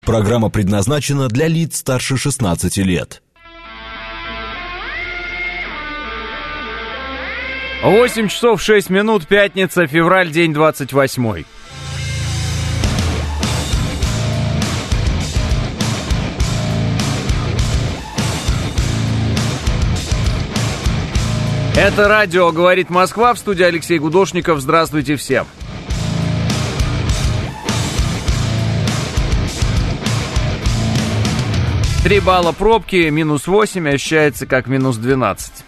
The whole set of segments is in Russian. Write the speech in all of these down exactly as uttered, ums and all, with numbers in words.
Программа предназначена для лиц старше шестнадцати лет. восемь часов шесть минут, пятница, февраль, день двадцать восьмой. Это радио «Говорит Москва», в студии Алексей Гудошников. Здравствуйте всем. Три балла пробки, минус восемь, ощущается как минус двенадцать.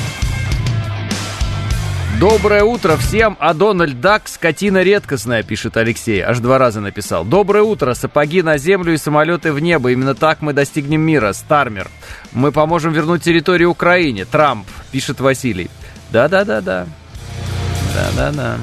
Доброе утро всем, а Дональд Дак скотина редкостная, пишет Алексей, аж два раза написал. Доброе утро, сапоги на землю и самолеты в небо, именно так мы достигнем мира, Стармер. Мы поможем вернуть территорию Украине, Трамп, пишет Василий. Да-да-да-да, да-да-да.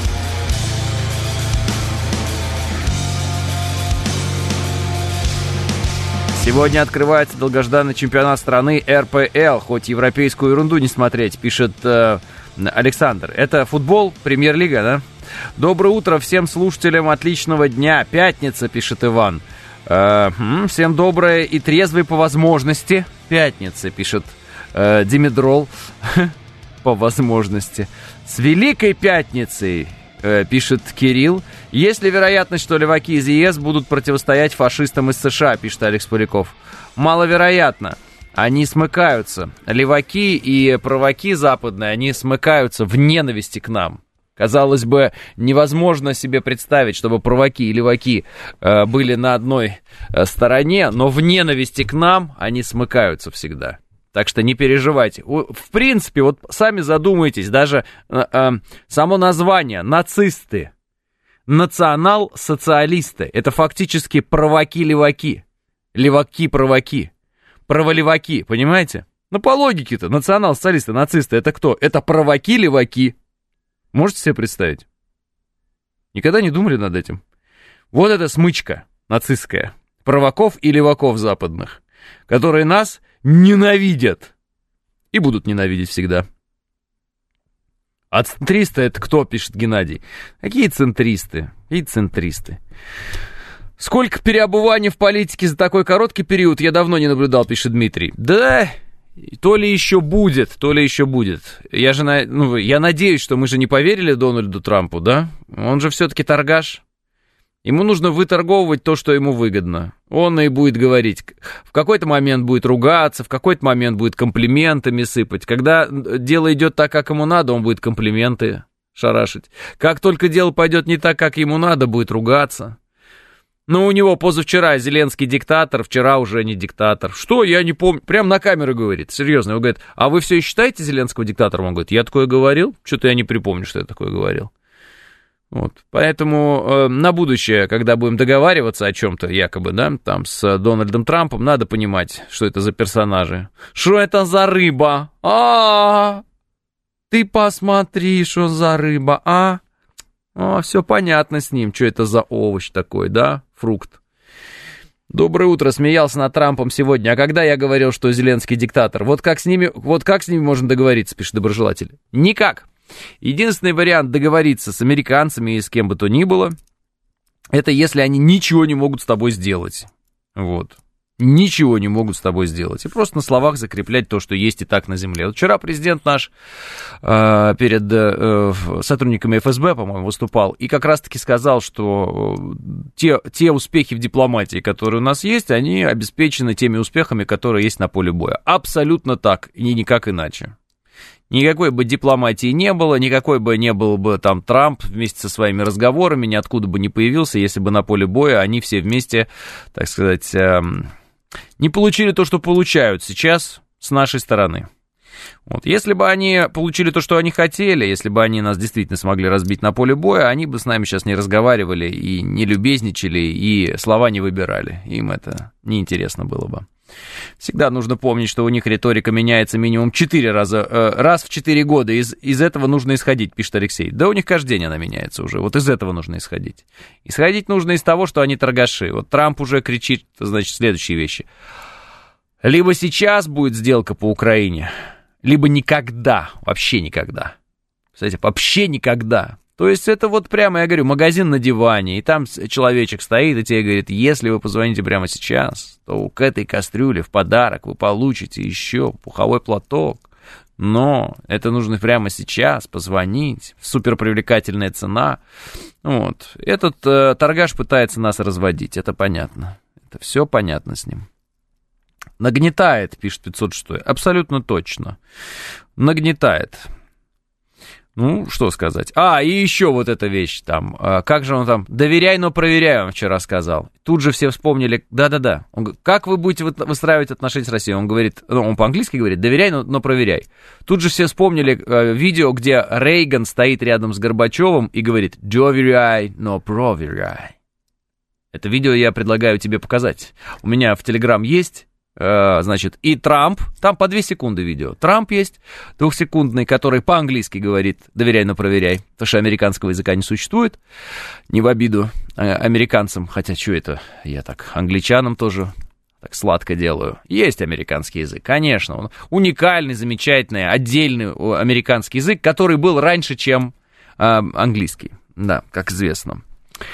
Сегодня открывается долгожданный чемпионат страны эр пэ эл, хоть европейскую ерунду не смотреть, пишет э, Александр. Это футбол, премьер-лига, да? Доброе утро всем слушателям, отличного дня. Пятница, пишет Иван. Э, всем доброе и трезвый по возможности. Пятница, пишет э, Димедрол. По возможности. С Великой Пятницей, э, пишет Кирилл. Есть ли вероятность, что леваки из ЕС будут противостоять фашистам из США, пишет Алекс Поляков. Маловероятно. Они смыкаются. Леваки и праваки западные, они смыкаются в ненависти к нам. Казалось бы, невозможно себе представить, чтобы праваки и леваки э, были на одной э, стороне, но в ненависти к нам они смыкаются всегда. Так что не переживайте. В принципе, вот сами задумайтесь, даже э, э, само название «нацисты», национал-социалисты, это фактически праваки-леваки, леваки-праваки, праволеваки, понимаете? Ну, по логике-то, национал-социалисты, нацисты, это кто? Это праваки-леваки. Можете себе представить? Никогда не думали над этим? Вот эта смычка нацистская, праваков и леваков западных, которые нас ненавидят и будут ненавидеть всегда. А центристы это кто, пишет Геннадий? Какие центристы? Какие центристы? Сколько переобуваний в политике за такой короткий период я давно не наблюдал, пишет Дмитрий. Да, то ли еще будет, то ли еще будет. Я же, ну, я надеюсь, что мы же не поверили Дональду Трампу, да? Он же все-таки торгаш. Ему нужно выторговывать то, что ему выгодно. Он и будет говорить. В какой-то момент будет ругаться, в какой-то момент будет комплиментами сыпать. Когда дело идет так, как ему надо, он будет комплименты шарашить. Как только дело пойдет не так, как ему надо, будет ругаться. Но у него позавчера Зеленский диктатор, вчера уже не диктатор. Что? Я не помню. Прям на камеру говорит. Серьезно. Он говорит, а вы все считаете Зеленского диктатором? Он говорит, я такое говорил? Что-то я не припомню, что я такое говорил. Вот. Поэтому э, на будущее, когда будем договариваться о чем-то, якобы, да, там, с Дональдом Трампом, надо понимать, что это за персонажи. Что это за рыба? А-а-а! Ты посмотри, что за рыба, а? А, все понятно с ним, что это за овощ такой, да, фрукт. Доброе утро, смеялся над Трампом сегодня. А когда я говорил, что Зеленский диктатор? Вот как с ними, вот как с ними можно договориться, пишет доброжелатель? Никак. Единственный вариант договориться с американцами и с кем бы то ни было, это если они ничего не могут с тобой сделать. Вот. Ничего не могут с тобой сделать. И просто на словах закреплять то, что есть и так на земле. Вот вчера президент наш э, перед э, сотрудниками эф эс бэ, по-моему, выступал, и как раз-таки сказал, что те, те успехи в дипломатии, которые у нас есть, они обеспечены теми успехами, которые есть на поле боя. Абсолютно так, и никак иначе. Никакой бы дипломатии не было, никакой бы не был бы там Трамп вместе со своими разговорами, ниоткуда бы не появился, если бы на поле боя они все вместе, так сказать, эм, не получили то, что получают сейчас с нашей стороны. Вот. Если бы они получили то, что они хотели, если бы они нас действительно смогли разбить на поле боя, они бы с нами сейчас не разговаривали и не любезничали, и слова не выбирали. Им это неинтересно было бы. Всегда нужно помнить, что у них риторика меняется минимум четыре раза, э, раз в четыре года. Из, из этого нужно исходить, пишет Алексей. Да у них каждый день она меняется уже. Вот из этого нужно исходить. Исходить нужно из того, что они торгаши. Вот Трамп уже кричит, значит, следующие вещи. Либо сейчас будет сделка по Украине, либо никогда, вообще никогда. Кстати, вообще никогда. То есть это вот прямо, я говорю, магазин на диване, и там человечек стоит и тебе говорит, если вы позвоните прямо сейчас, то к этой кастрюле в подарок вы получите еще пуховой платок. Но это нужно прямо сейчас позвонить, суперпривлекательная цена. Вот. Этот э, торгаш пытается нас разводить, это понятно. Это все понятно с ним. Нагнетает, пишет пятьсот шестой, абсолютно точно. Нагнетает. Ну, что сказать. А, и еще вот эта вещь там. Как же он там? Доверяй, но проверяй, он вчера сказал. Тут же все вспомнили. Да-да-да. Он говорит, как вы будете выстраивать отношения с Россией? Он говорит, ну, он по-английски говорит, доверяй, но, но проверяй. Тут же все вспомнили э, видео, где Рейган стоит рядом с Горбачевым и говорит, доверяй, но проверяй. Это видео я предлагаю тебе показать. У меня в Телеграм есть. Значит, и Трамп, там по две секунды видео. Трамп есть, двухсекундный, который по-английски говорит, доверяй, но проверяй, потому что американского языка не существует, не в обиду американцам, хотя что это, я так англичанам тоже так сладко делаю. Есть американский язык, конечно, он уникальный, замечательный, отдельный американский язык, который был раньше, чем э, английский, да, как известно.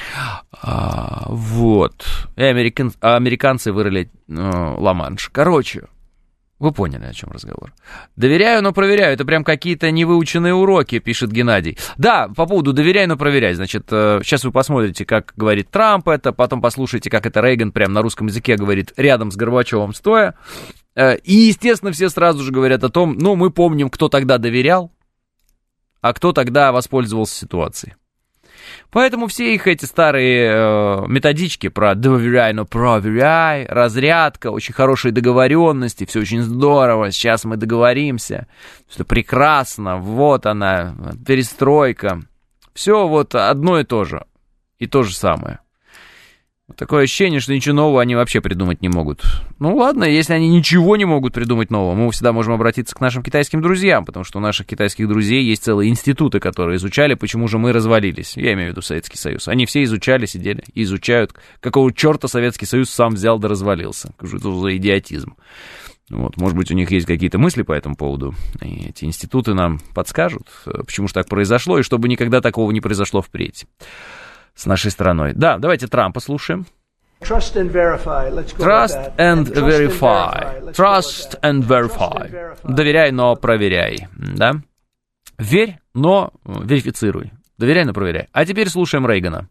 А, вот. И американ... американцы вырыли э, Ла-Манш. Короче, вы поняли, о чем разговор. Доверяю, но проверяю. Это прям какие-то невыученные уроки, пишет Геннадий. Да, по поводу доверяю, но проверяй. Значит, э, сейчас вы посмотрите, как говорит Трамп это, потом послушайте, как это Рейган прям на русском языке говорит рядом с Горбачевым стоя. Э, и, естественно, все сразу же говорят о том, ну, мы помним, кто тогда доверял, а кто тогда воспользовался ситуацией. Поэтому все их эти старые э, методички про доверяй, но проверяй, разрядка, очень хорошие договоренности, все очень здорово, сейчас мы договоримся, все прекрасно, вот она, перестройка, все вот одно и то же, и то же самое. Такое ощущение, что ничего нового они вообще придумать не могут. Ну ладно, если они ничего не могут придумать нового, мы всегда можем обратиться к нашим китайским друзьям, потому что у наших китайских друзей есть целые институты, которые изучали, почему же мы развалились. Я имею в виду Советский Союз. Они все изучали, сидели и изучают, какого черта Советский Союз сам взял да развалился. Что это за идиотизм. Вот, может быть, у них есть какие-то мысли по этому поводу, и эти институты нам подскажут, почему же так произошло, и чтобы никогда такого не произошло впредь с нашей страной. Да, давайте Трампа слушаем. Trust and verify. Let's go Trust and verify. Trust and verify. Доверяй, но проверяй. Да? Верь, но верифицируй. Доверяй, но проверяй. А теперь слушаем Рейгана.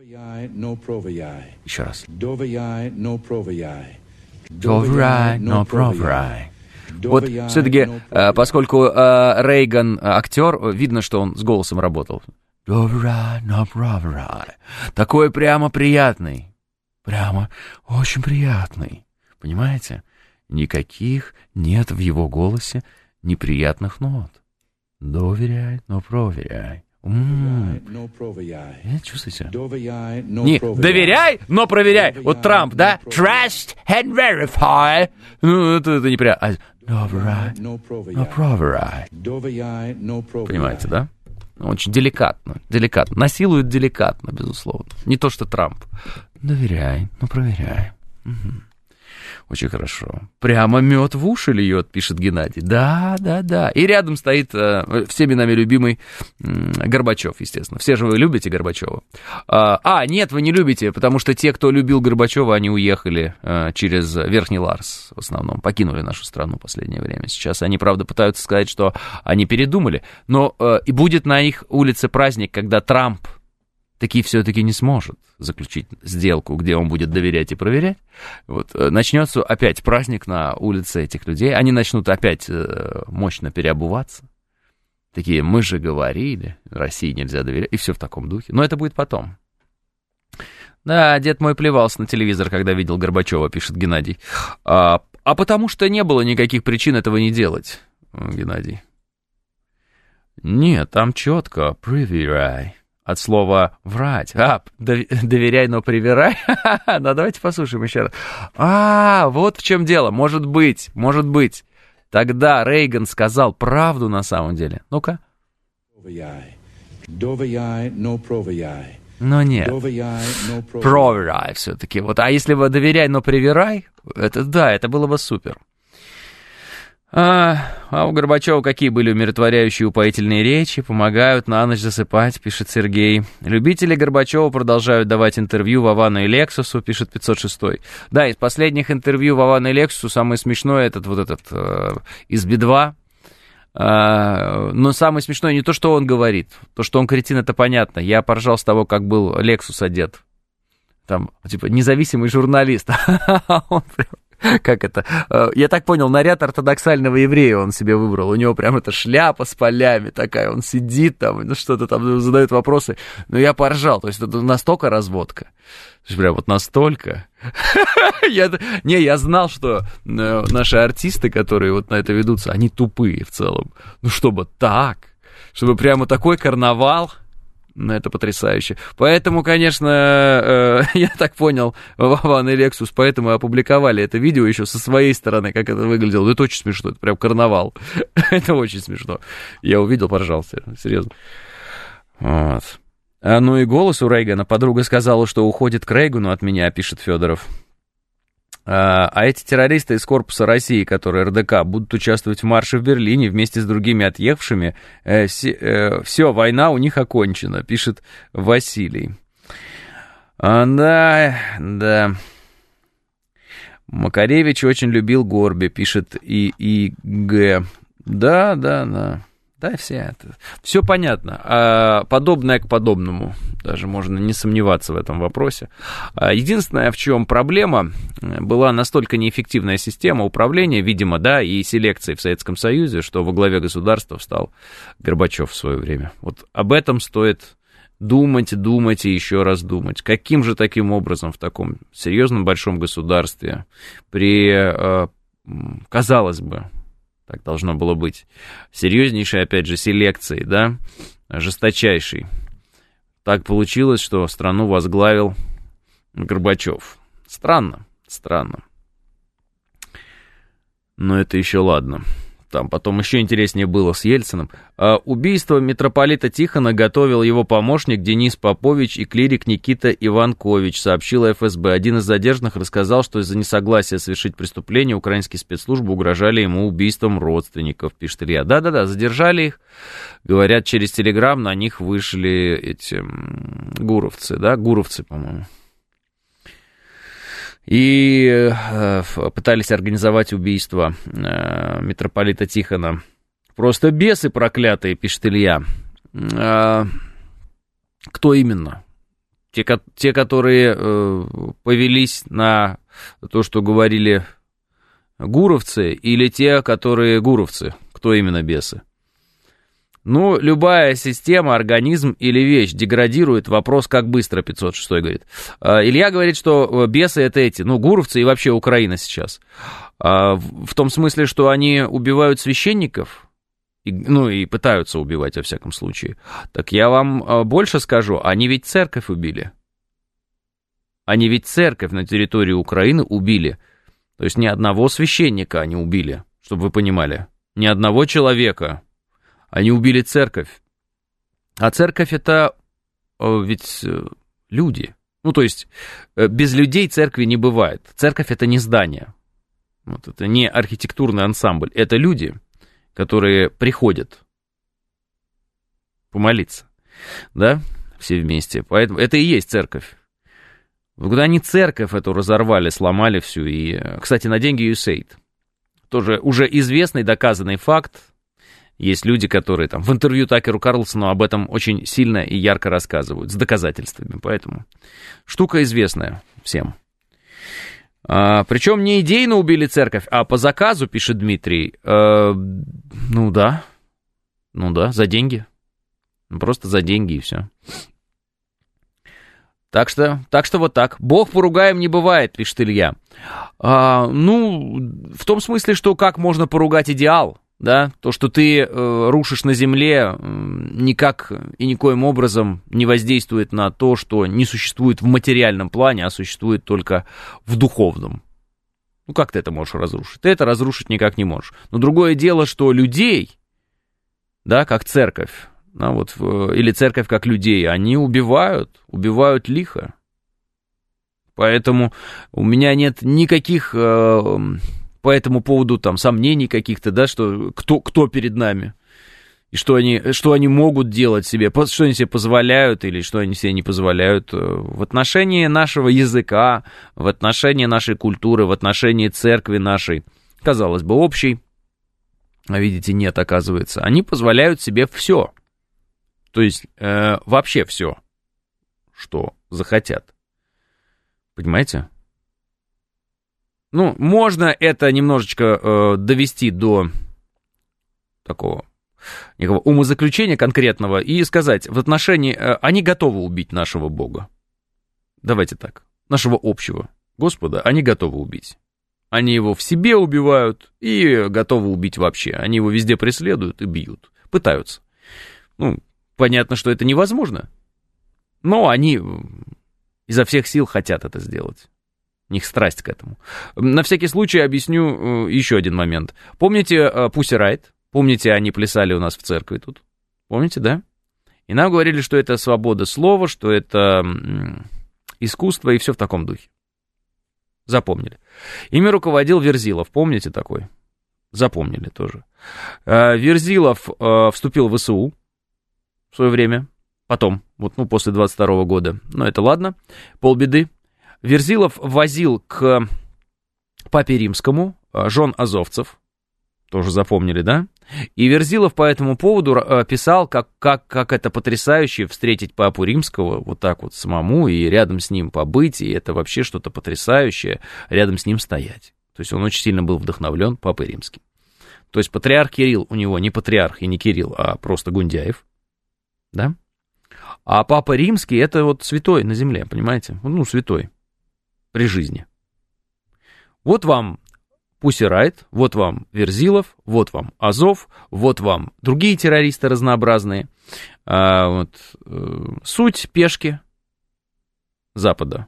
Еще раз. Доверяй, но проверяй. Вот все-таки, поскольку Рейган актер, видно, что он с голосом работал. Доверяй, но проверяй. Такой прямо приятный. Прямо очень приятный. Понимаете? Никаких нет в его голосе неприятных нот. Доверяй, но проверяй. М-м-м. Нет, чувствуете? Не, доверяй, но проверяй. Вот Трамп, да? Trust and verify. Ну, это, это неприятно. Доверяй, но проверяй. Понимаете, да? Очень деликатно, деликатно. Насилует деликатно, безусловно. Не то, что Трамп. Доверяй, но проверяй. Угу. Очень хорошо. Прямо мед в уши льет, пишет Геннадий. Да, да, да. И рядом стоит э, всеми нами любимый э, Горбачев, естественно. Все же вы любите Горбачева. А, а, нет, вы не любите, потому что те, кто любил Горбачева, они уехали э, через Верхний Ларс в основном, покинули нашу страну в последнее время. Сейчас они, правда, пытаются сказать, что они передумали, но э, и будет на их улице праздник, когда Трамп таки все-таки не сможет заключить сделку, где он будет доверять и проверять. Вот, начнется опять праздник на улице этих людей. Они начнут опять э, мощно переобуваться. Такие, мы же говорили, России нельзя доверять. И все в таком духе. Но это будет потом. Да, дед мой плевался на телевизор, когда видел Горбачева, пишет Геннадий. А, а потому что не было никаких причин этого не делать, Геннадий. Нет, там четко проверяй. От слова «врать». А, доверяй, но проверяй. Ну, давайте послушаем еще раз. А, вот в чем дело. Может быть, может быть. Тогда Рейган сказал правду на самом деле. Ну-ка. Доверяй, но проверяй. Но нет. Проверяй все-таки. Вот, а если бы доверяй, но проверяй, это да, это было бы супер. А, а у Горбачева какие были умиротворяющие упоительные речи, помогают на ночь засыпать, пишет Сергей. Любители Горбачева продолжают давать интервью Вовану и Лексусу, пишет пятьсот шестой. Да, из последних интервью Вовану и Лексусу самое смешное этот вот этот э, из Би два. Uh, но самое смешное не то, что он говорит. То, что он кретин, это понятно. Я поржал с того, как был Лексус одет. Там, типа, независимый журналист. Он прям, как это? Uh, я так понял, наряд ортодоксального еврея он себе выбрал. У него прям эта шляпа с полями такая. Он сидит там, ну что-то там задает вопросы. Но я поржал. То есть это настолько разводка. То есть прям вот настолько. я, не, я знал, что э, наши артисты, которые вот на это ведутся, они тупые в целом. Ну, чтобы так, чтобы прямо такой карнавал, ну, это потрясающе. Поэтому, конечно, э, я так понял, Вован и Лексус, поэтому опубликовали это видео еще со своей стороны, как это выглядело. Это очень смешно, это прям карнавал. Это очень смешно. Я увидел, пожалуйста, серьезно. Вот. А, ну и голос у Рейгана. Подруга сказала, что уходит к Рейгану от меня, пишет Федоров. А, а эти террористы из корпуса России, которые эр дэ ка, будут участвовать в марше в Берлине вместе с другими отъехавшими. Э, все, э, все, война у них окончена, пишет Василий. А, да, да. Макаревич очень любил Горби, пишет И И Г. Да, да, да. Да, все это. Все понятно. А, подобное к подобному. Даже можно не сомневаться в этом вопросе. А, единственное, в чем проблема, была настолько неэффективная система управления, видимо, да, и селекции в Советском Союзе, что во главе государства встал Горбачев в свое время. Вот об этом стоит думать, думать и еще раз думать. Каким же таким образом в таком серьезном большом государстве при, казалось бы, так должно было быть, серьезнейшей, опять же, селекции, да, жесточайшей. Так получилось, что страну возглавил Горбачев. Странно, странно. Но это еще ладно. Там потом еще интереснее было с Ельциным. А, убийство митрополита Тихона готовил его помощник Денис Попович и клирик Никита Иванкович, сообщила эф эс бэ. Один из задержанных рассказал, что из-за несогласия совершить преступление украинские спецслужбы угрожали ему убийством родственников, пишет Илья. Да-да-да, задержали их. Говорят, через Телеграм на них вышли эти гуровцы, да, гуровцы, по-моему. И э, пытались организовать убийство э, митрополита Тихона. Просто бесы проклятые, пишет Илья. Э, кто именно? Те, ко- те которые э, повелись на то, что говорили гуровцы, или те, которые гуровцы? Кто именно бесы? Ну, любая система, организм или вещь деградирует. Вопрос, как быстро, пятьсот шестой говорит. Илья говорит, что бесы это эти, ну, гуровцы и вообще Украина сейчас. В том смысле, что они убивают священников, ну, и пытаются убивать, во всяком случае. Так я вам больше скажу, они ведь церковь убили. Они ведь церковь на территории Украины убили. То есть ни одного священника они убили, чтобы вы понимали. Ни одного человека. Они убили церковь. А церковь это э, ведь э, люди. Ну, то есть э, без людей церкви не бывает. Церковь это не здание. Вот, это не архитектурный ансамбль. Это люди, которые приходят помолиться. Да? Все вместе. Поэтому это и есть церковь. Когда они церковь эту разорвали, сломали всю. И, кстати, на деньги ю эс эй ай ди. Тоже уже известный, доказанный факт. Есть люди, которые там в интервью Такеру Карлсону об этом очень сильно и ярко рассказывают, с доказательствами. Поэтому штука известная всем. А, причем не идейно убили церковь, а по заказу, пишет Дмитрий. А, ну да, ну да, за деньги. Просто за деньги и все. Так что, так что вот так. Бог поругаем не бывает, пишет Илья. А, ну, в том смысле, что как можно поругать идеал? Да, то, что ты э, рушишь на земле, э, никак и никоим образом не воздействует на то, что не существует в материальном плане, а существует только в духовном. Ну, как ты это можешь разрушить? Ты это разрушить никак не можешь. Но другое дело, что людей, да, как церковь, да, вот, э, или церковь как людей, они убивают, убивают лихо. Поэтому у меня нет никаких... Э, по этому поводу там сомнений каких-то, да, что кто, кто перед нами, и что они, что они могут делать себе, что они себе позволяют или что они себе не позволяют в отношении нашего языка, в отношении нашей культуры, в отношении церкви нашей, казалось бы, общей, а видите, нет, оказывается, они позволяют себе все, то есть э, вообще все, что захотят, понимаете? Ну, можно это немножечко э, довести до такого некого умозаключения конкретного и сказать, в отношении, э, они готовы убить нашего Бога. Давайте так, нашего общего Господа они готовы убить. Они его в себе убивают и готовы убить вообще. Они его везде преследуют и бьют, пытаются. Ну, понятно, что это невозможно, но они изо всех сил хотят это сделать. У них страсть к этому. На всякий случай объясню э, еще один момент. Помните э, Pussy Riot? Помните, они плясали у нас в церкви тут? Помните, да? И нам говорили, что это свобода слова, что это м- искусство и все в таком духе. Запомнили. Ими руководил Верзилов. Помните такой? Запомнили тоже. Э, Верзилов э, вступил в ВСУ в свое время. Потом, вот, ну, после двадцать второго года. Но это ладно, полбеды. Верзилов возил к папе римскому жен азовцев, тоже запомнили, да? И Верзилов по этому поводу писал, как, как, как это потрясающе встретить папу римского вот так вот самому и рядом с ним побыть, и это вообще что-то потрясающее, рядом с ним стоять. То есть он очень сильно был вдохновлен папой римским. То есть патриарх Кирилл у него не патриарх и не Кирилл, а просто Гундяев, да? А папа римский это вот святой на земле, понимаете? Ну, святой. При жизни. Вот вам Pussy Riot, вот вам Верзилов, вот вам Азов, вот вам другие террористы разнообразные. А, вот, э, суть пешки Запада.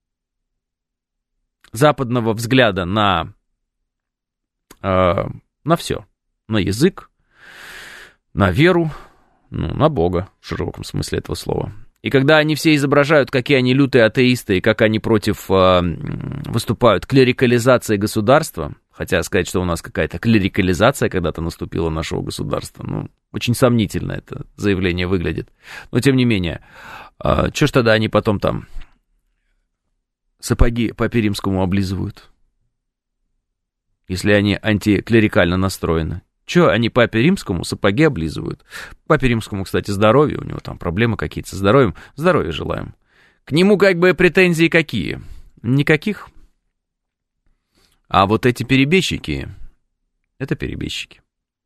Западного взгляда на, э, на все. На язык, на веру, ну, на Бога, в широком смысле этого слова. И когда они все изображают, какие они лютые атеисты, и как они против э, выступают клерикализации государства, хотя сказать, что у нас какая-то клерикализация когда-то наступила нашего государства, ну, очень сомнительно это заявление выглядит. Но тем не менее, э, что ж тогда они потом там сапоги папе римскому облизывают, если они антиклерикально настроены? Че, они папе римскому сапоги облизывают? Папе римскому, кстати, здоровье, у него там проблемы какие-то со здоровьем. Здоровья желаем. К нему как бы претензии какие? Никаких. А вот эти перебежчики, это перебежчики.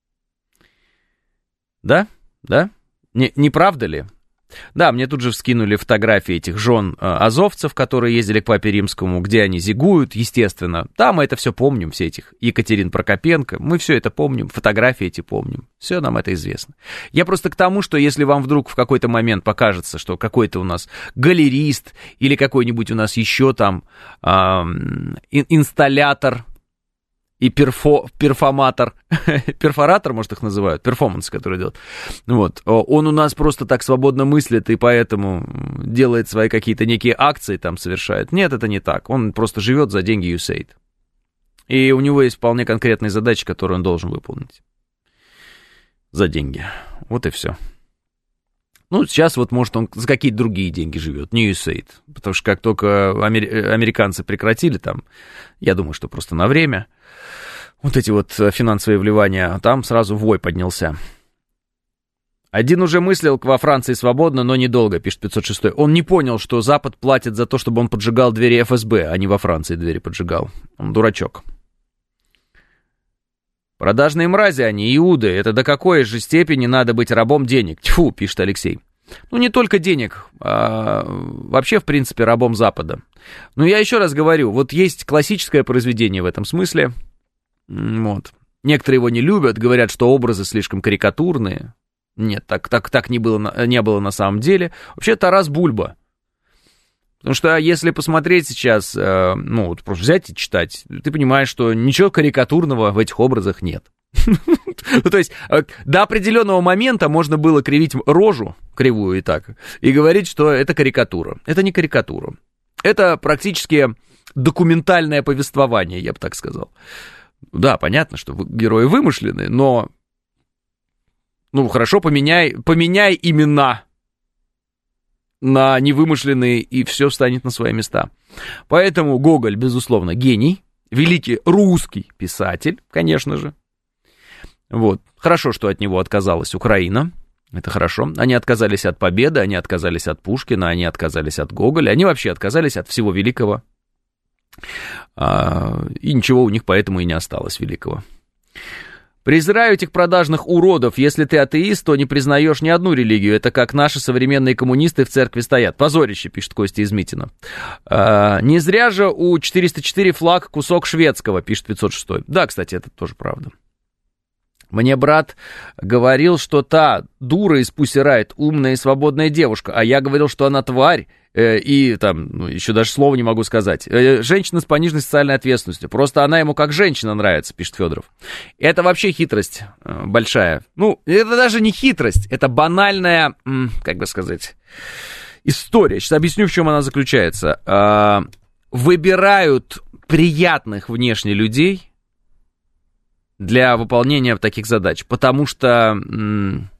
Да? Да? Не, не правда ли? Да, мне тут же вскинули фотографии этих жен э, азовцев, которые ездили к папе римскому, где они зигуют, естественно. Да, мы это все помним, все этих Екатерин Прокопенко, мы все это помним, фотографии эти помним, все нам это известно. Я просто к тому, что если вам вдруг в какой-то момент покажется, что какой-то у нас галерист или какой-нибудь у нас еще там э, инсталлятор и перфо, перформатор, перфоратор, может, их называют, перформанс, который делает. Вот. Он у нас просто так свободно мыслит, и поэтому делает свои какие-то некие акции там совершает. Нет, это не так. Он просто живет за деньги ю эс эй ай ди. И у него есть вполне конкретные задачи, которые он должен выполнить. За деньги. Вот и все. Ну, сейчас вот, может, он за какие-то другие деньги живет, не ю эс эй ай ди. Потому что как только амер... американцы прекратили там, я думаю, что просто на время, вот эти вот финансовые вливания, там сразу вой поднялся. Один уже мыслил во Франции свободно, но недолго, пишет пятьсот шестой. Он не понял, что Запад платит за то, чтобы он поджигал двери эф эс бэ, а не во Франции двери поджигал. Он дурачок. Продажные мрази они, иуды. Это до какой же степени надо быть рабом денег? Тьфу, пишет Алексей. Ну, не только денег, а вообще, в принципе, рабом Запада. Но я еще раз говорю, вот есть классическое произведение в этом смысле. Вот. Некоторые его не любят, говорят, что образы слишком карикатурные. Нет, так, так, так не, было, не было на самом деле. Вообще, Тарас Бульба. Потому что если посмотреть сейчас, ну, вот просто взять и читать, ты понимаешь, что ничего карикатурного в этих образах нет. То есть до определенного момента можно было кривить рожу кривую и так, и говорить, что это карикатура. Это не карикатура. Это практически документальное повествование, я бы так сказал. Да, понятно, что герои вымышленные, но... Ну, хорошо, поменяй, поменяй имена на невымышленные, и все встанет на свои места. Поэтому Гоголь, безусловно, гений, великий русский писатель, конечно же. Вот. Хорошо, что от него отказалась Украина. Это хорошо. Они отказались от Победы, они отказались от Пушкина, они отказались от Гоголя, они вообще отказались от всего великого. И ничего у них поэтому и не осталось великого. Презираю этих продажных уродов. Если ты атеист, то не признаешь ни одну религию. Это как наши современные коммунисты в церкви стоят. Позорище, пишет Костя из Митина. А, не зря же у четыреста четыре флаг кусок шведского, пишет пятьсот шесть. Да, кстати, это тоже правда. Мне брат говорил, что та дура из Pussy Riot умная и свободная девушка, а я говорил, что она тварь, э, и там, ну, еще даже слова не могу сказать. Э, женщина с пониженной социальной ответственностью. Просто она ему как женщина нравится, пишет Федоров. Это вообще хитрость э, большая. Ну, это даже не хитрость, это банальная, м, как бы сказать, история. Сейчас объясню, в чем она заключается. Э, выбирают приятных внешне людей для выполнения таких задач, потому что м-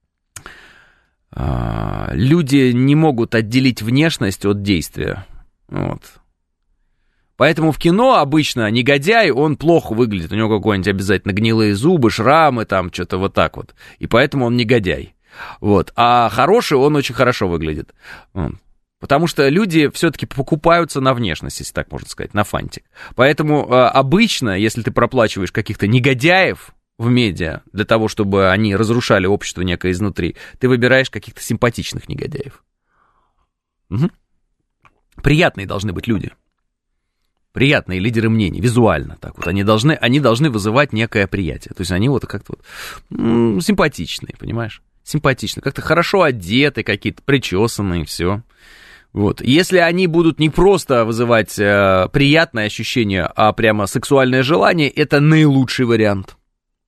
а, люди не могут отделить внешность от действия. Вот. Поэтому в кино обычно негодяй, он плохо выглядит, у него какие-нибудь обязательно гнилые зубы, шрамы, там что-то вот так вот, и поэтому он негодяй. Вот. А хороший, он очень хорошо выглядит. Вот. Потому что люди все-таки покупаются на внешность, если так можно сказать, на фантик. Поэтому э, обычно, если ты проплачиваешь каких-то негодяев в медиа для того, чтобы они разрушали общество некое изнутри, ты выбираешь каких-то симпатичных негодяев. Угу. Приятные должны быть люди. Приятные лидеры мнений, визуально так вот. Они должны, они должны вызывать некое приятие. То есть они вот как-то вот, м- симпатичные, понимаешь? Симпатичные, как-то хорошо одеты, какие-то причесанные, все. Вот. Если они будут не просто вызывать э, приятное ощущение, а прямо сексуальное желание, это наилучший вариант.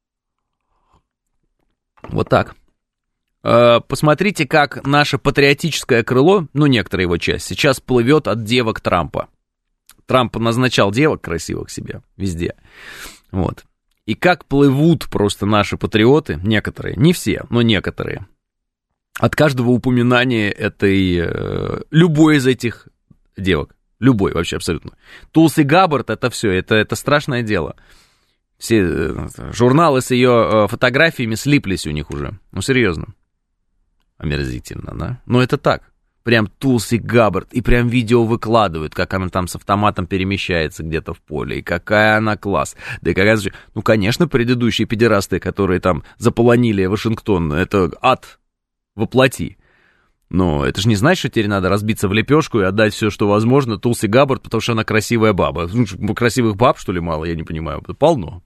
Вот так. Э, посмотрите, как наше патриотическое крыло, ну, некоторая его часть, сейчас плывет от девок Трампа. Трамп назначал девок красивых себе везде. Вот. И как плывут просто наши патриоты, некоторые, не все, но некоторые, от каждого упоминания этой, э, любой из этих девок, любой вообще абсолютно. Тулси Габбард, это все, это, это страшное дело. Все э, журналы с ее э, фотографиями слиплись у них уже, ну серьезно, омерзительно, да? Но это так, прям Тулси Габбард, и прям видео выкладывают, как она там с автоматом перемещается где-то в поле, и какая она класс. Да и какая... Ну, конечно, предыдущие педерасты, которые там заполонили Вашингтон, это ад воплоти. Но это же не значит, что теперь надо разбиться в лепешку и отдать все, что возможно, Тулси Габбард, потому что она красивая баба. Ну, красивых баб, что ли, мало? Я не понимаю. Полно.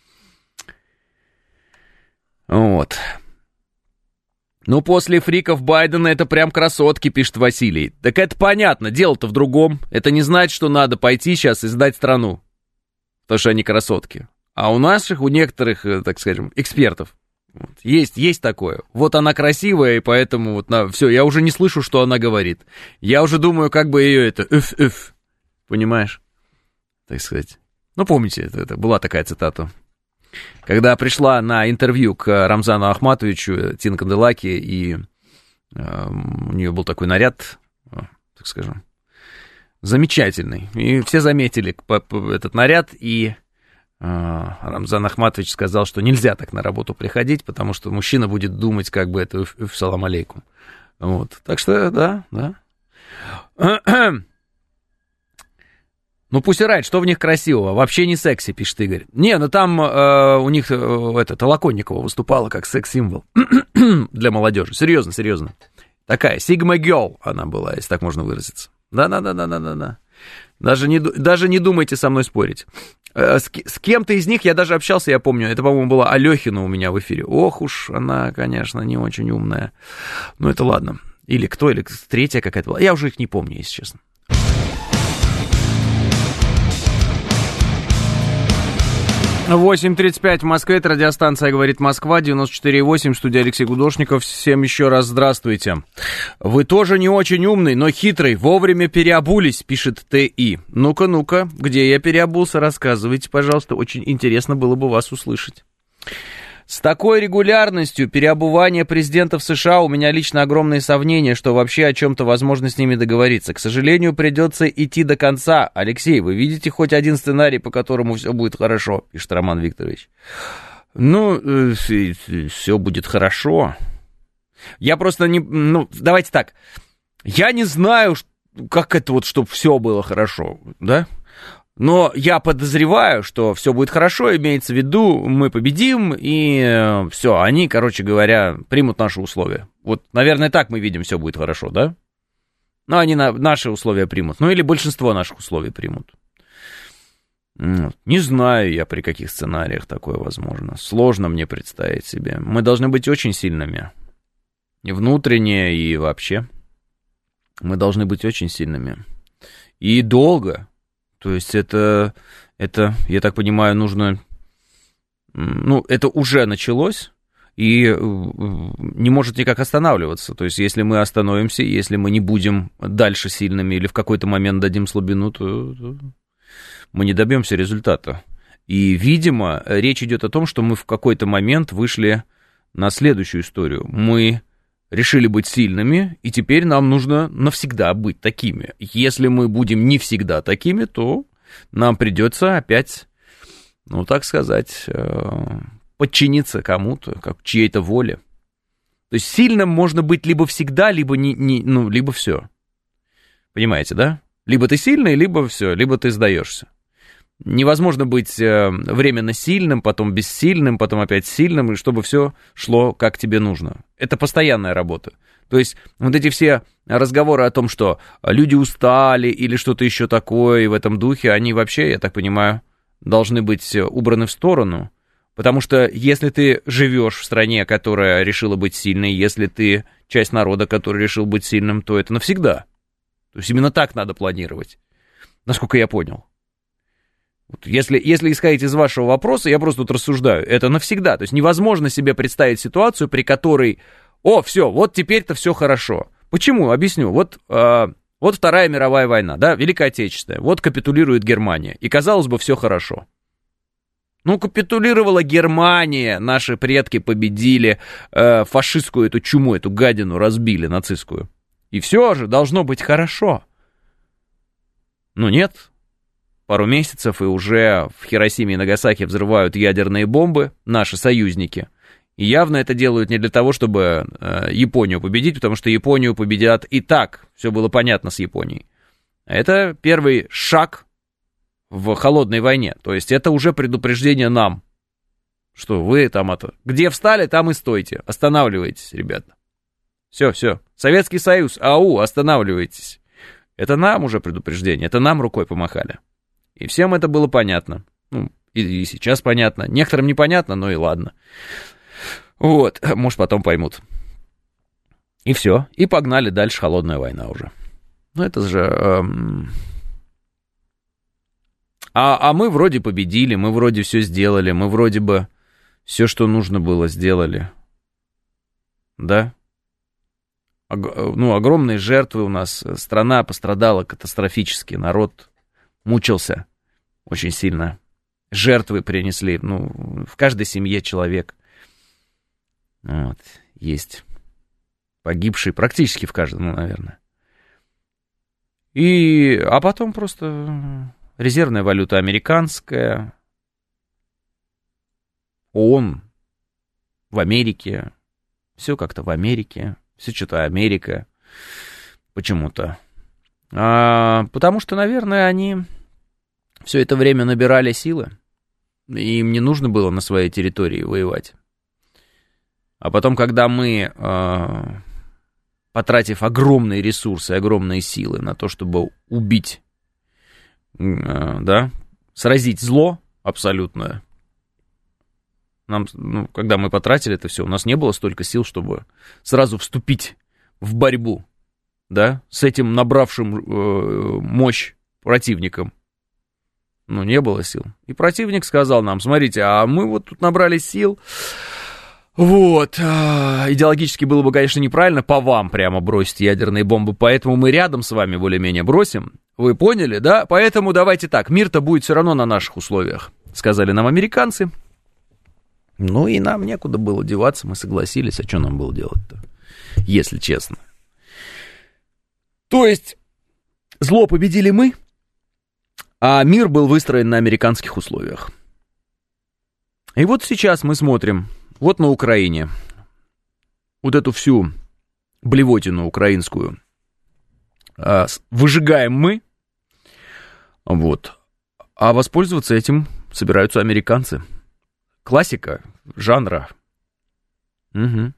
Вот. Ну, после фриков Байдена это прям красотки, пишет Василий. Так это понятно, дело-то в другом. Это не значит, что надо пойти сейчас и сдать страну, потому что они красотки. А у наших, у некоторых, так скажем, экспертов, вот, есть, есть такое. Вот она красивая, и поэтому вот на, все, я уже не слышу, что она говорит. Я уже думаю, как бы ее это, ыф-ыф, понимаешь, так сказать. Ну, помните, это, это была такая цитата. Когда пришла на интервью к Рамзану Ахматовичу Тина Канделаки, и э, у нее был такой наряд, э, так скажем, замечательный. И все заметили этот наряд, и э, Рамзан Ахматович сказал, что нельзя так на работу приходить, потому что мужчина будет думать, как бы это «Уф, салам алейкум». Вот. Так что, да, да. Ну, Pussy Riot, что в них красивого? Вообще не секси, пишет Игорь. Не, ну там э, у них э, это, Толоконникова выступала как секс-символ для молодежи. Серьезно, серьезно. Такая Sigma Girl она была, если так можно выразиться. Да-да-да-да-да-да. Даже не, даже не думайте со мной спорить. Э, с, с кем-то из них я даже общался, я помню. Это, по-моему, была Алехина у меня в эфире. Ох уж, она, конечно, не очень умная. Ну, это ладно. Или кто, или третья какая-то была. Я уже их не помню, если честно. восемь тридцать пять в Москве, это радиостанция «Говорит Москва», девяносто четыре и восемь, студия Алексей Гудошников. Всем еще раз здравствуйте. Вы тоже не очень умный, но хитрый, вовремя переобулись, пишет ТИ. Ну-ка, ну-ка, где я переобулся, рассказывайте, пожалуйста, очень интересно было бы вас услышать. С такой регулярностью переобувания президентов США у меня лично огромные сомнения, что вообще о чем-то возможно с ними договориться. К сожалению, придется идти до конца. Алексей, вы видите хоть один сценарий, по которому все будет хорошо, пишет Роман Викторович. Ну, э, все будет хорошо. Я просто не... Ну, давайте так. Я не знаю, как это вот, чтобы все было хорошо, да? Но я подозреваю, что все будет хорошо, имеется в виду, мы победим, и все, они, короче говоря, примут наши условия. Вот, наверное, так мы видим, все будет хорошо, да? Ну, они на, наши условия примут, ну, или большинство наших условий примут. Не знаю я, при каких сценариях такое возможно. Сложно мне представить себе. Мы должны быть очень сильными. И внутренне, и вообще. Мы должны быть очень сильными. И долго. То есть это, это, я так понимаю, нужно... Ну, это уже началось и не может никак останавливаться. То есть если мы остановимся, если мы не будем дальше сильными или в какой-то момент дадим слабину, то, то мы не добьемся результата. И, видимо, речь идет о том, что мы в какой-то момент вышли на следующую историю. Мы решили быть сильными, и теперь нам нужно навсегда быть такими. Если мы будем не всегда такими, то нам придется опять, ну, так сказать, подчиниться кому-то, как чьей-то воле. То есть сильным можно быть либо всегда, либо, не, не, ну, либо все. Понимаете, да? Либо ты сильный, либо все, либо ты сдаешься. Невозможно быть э, временно сильным, потом бессильным, потом опять сильным, и чтобы все шло как тебе нужно. Это постоянная работа. То есть вот эти все разговоры о том, что люди устали или что-то еще такое, и в этом духе, они вообще, я так понимаю, должны быть убраны в сторону. Потому что если ты живешь в стране, которая решила быть сильной, если ты часть народа, который решил быть сильным, то это навсегда. То есть именно так надо планировать, насколько я понял. Вот если, если исходить из вашего вопроса, я просто тут рассуждаю, это навсегда. То есть невозможно себе представить ситуацию, при которой, о, все, вот теперь-то все хорошо. Почему? Объясню. Вот, э, вот Вторая мировая война, да, Великая Отечественная, вот капитулирует Германия, и казалось бы, все хорошо. Ну, капитулировала Германия, наши предки победили, э, фашистскую эту чуму, эту гадину разбили, нацистскую. И все же должно быть хорошо. Ну, нет. Пару месяцев, и уже в Хиросиме и Нагасаки взрывают ядерные бомбы, наши союзники. И явно это делают не для того, чтобы э, Японию победить, потому что Японию победят и так. Все было понятно с Японией. Это первый шаг в холодной войне. То есть это уже предупреждение нам, что вы там это... Где встали, там и стойте. Останавливайтесь, ребята. Все, все. Советский Союз, ау, останавливайтесь. Это нам уже предупреждение, это нам рукой помахали. И всем это было понятно. Ну, и, и сейчас понятно. Некоторым непонятно, но и ладно. Вот, может, потом поймут. И все. И погнали дальше, холодная война уже. Ну, это же... Эм... А, а мы вроде победили, мы вроде все сделали, мы вроде бы все, что нужно было, сделали. Да? Ог... Ну, огромные жертвы у нас. Страна пострадала катастрофически, народ... мучился очень сильно. Жертвы принесли. Ну, в каждой семье человек. Вот, есть погибший практически в каждом, ну, наверное. И, а потом просто резервная валюта американская. ООН в Америке. Все как-то в Америке. Все что-то Америка. Почему-то. А, потому что, наверное, они... все это время набирали силы, и им не нужно было на своей территории воевать. А потом, когда мы, э, потратив огромные ресурсы, огромные силы на то, чтобы убить, э, да, сразить зло абсолютное, нам, ну, когда мы потратили это все, у нас не было столько сил, чтобы сразу вступить в борьбу, да, с этим набравшим э, мощь противником. Ну, не было сил. И противник сказал нам, смотрите, а мы вот тут набрали сил. Вот. Идеологически было бы, конечно, неправильно по вам прямо бросить ядерные бомбы, поэтому мы рядом с вами более-менее бросим. Вы поняли, да? Поэтому давайте так, мир-то будет все равно на наших условиях, сказали нам американцы. Ну и нам некуда было деваться, мы согласились, а что нам было делать-то, если честно. То есть зло победили мы, а мир был выстроен на американских условиях. И вот сейчас мы смотрим, вот на Украине, вот эту всю блевотину украинскую а, выжигаем мы, вот, а воспользоваться этим собираются американцы. Классика жанра. Угу.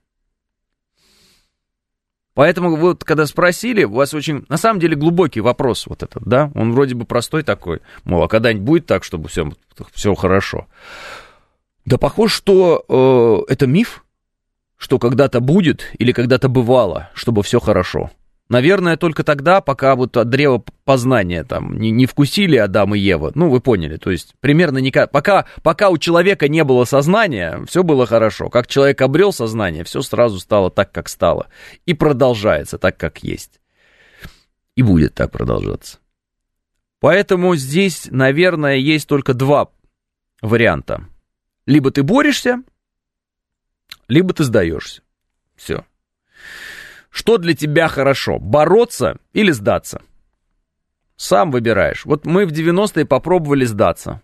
Поэтому вот, когда спросили, у вас очень, на самом деле, глубокий вопрос вот этот, да? Он вроде бы простой такой, мол, а когда-нибудь будет так, чтобы все, все хорошо? Да похоже, что э, это миф, что когда-то будет или когда-то бывало, чтобы все хорошо. Наверное, только тогда, пока вот от древа познания там не, не вкусили Адам и Ева. Ну, вы поняли, то есть примерно никак, пока, пока у человека не было сознания, все было хорошо. Как человек обрел сознание, все сразу стало так, как стало. И продолжается так, как есть. И будет так продолжаться. Поэтому здесь, наверное, есть только два варианта. Либо ты борешься, либо ты сдаешься. Все. Что для тебя хорошо, бороться или сдаться? Сам выбираешь. Вот мы в девяностые попробовали сдаться.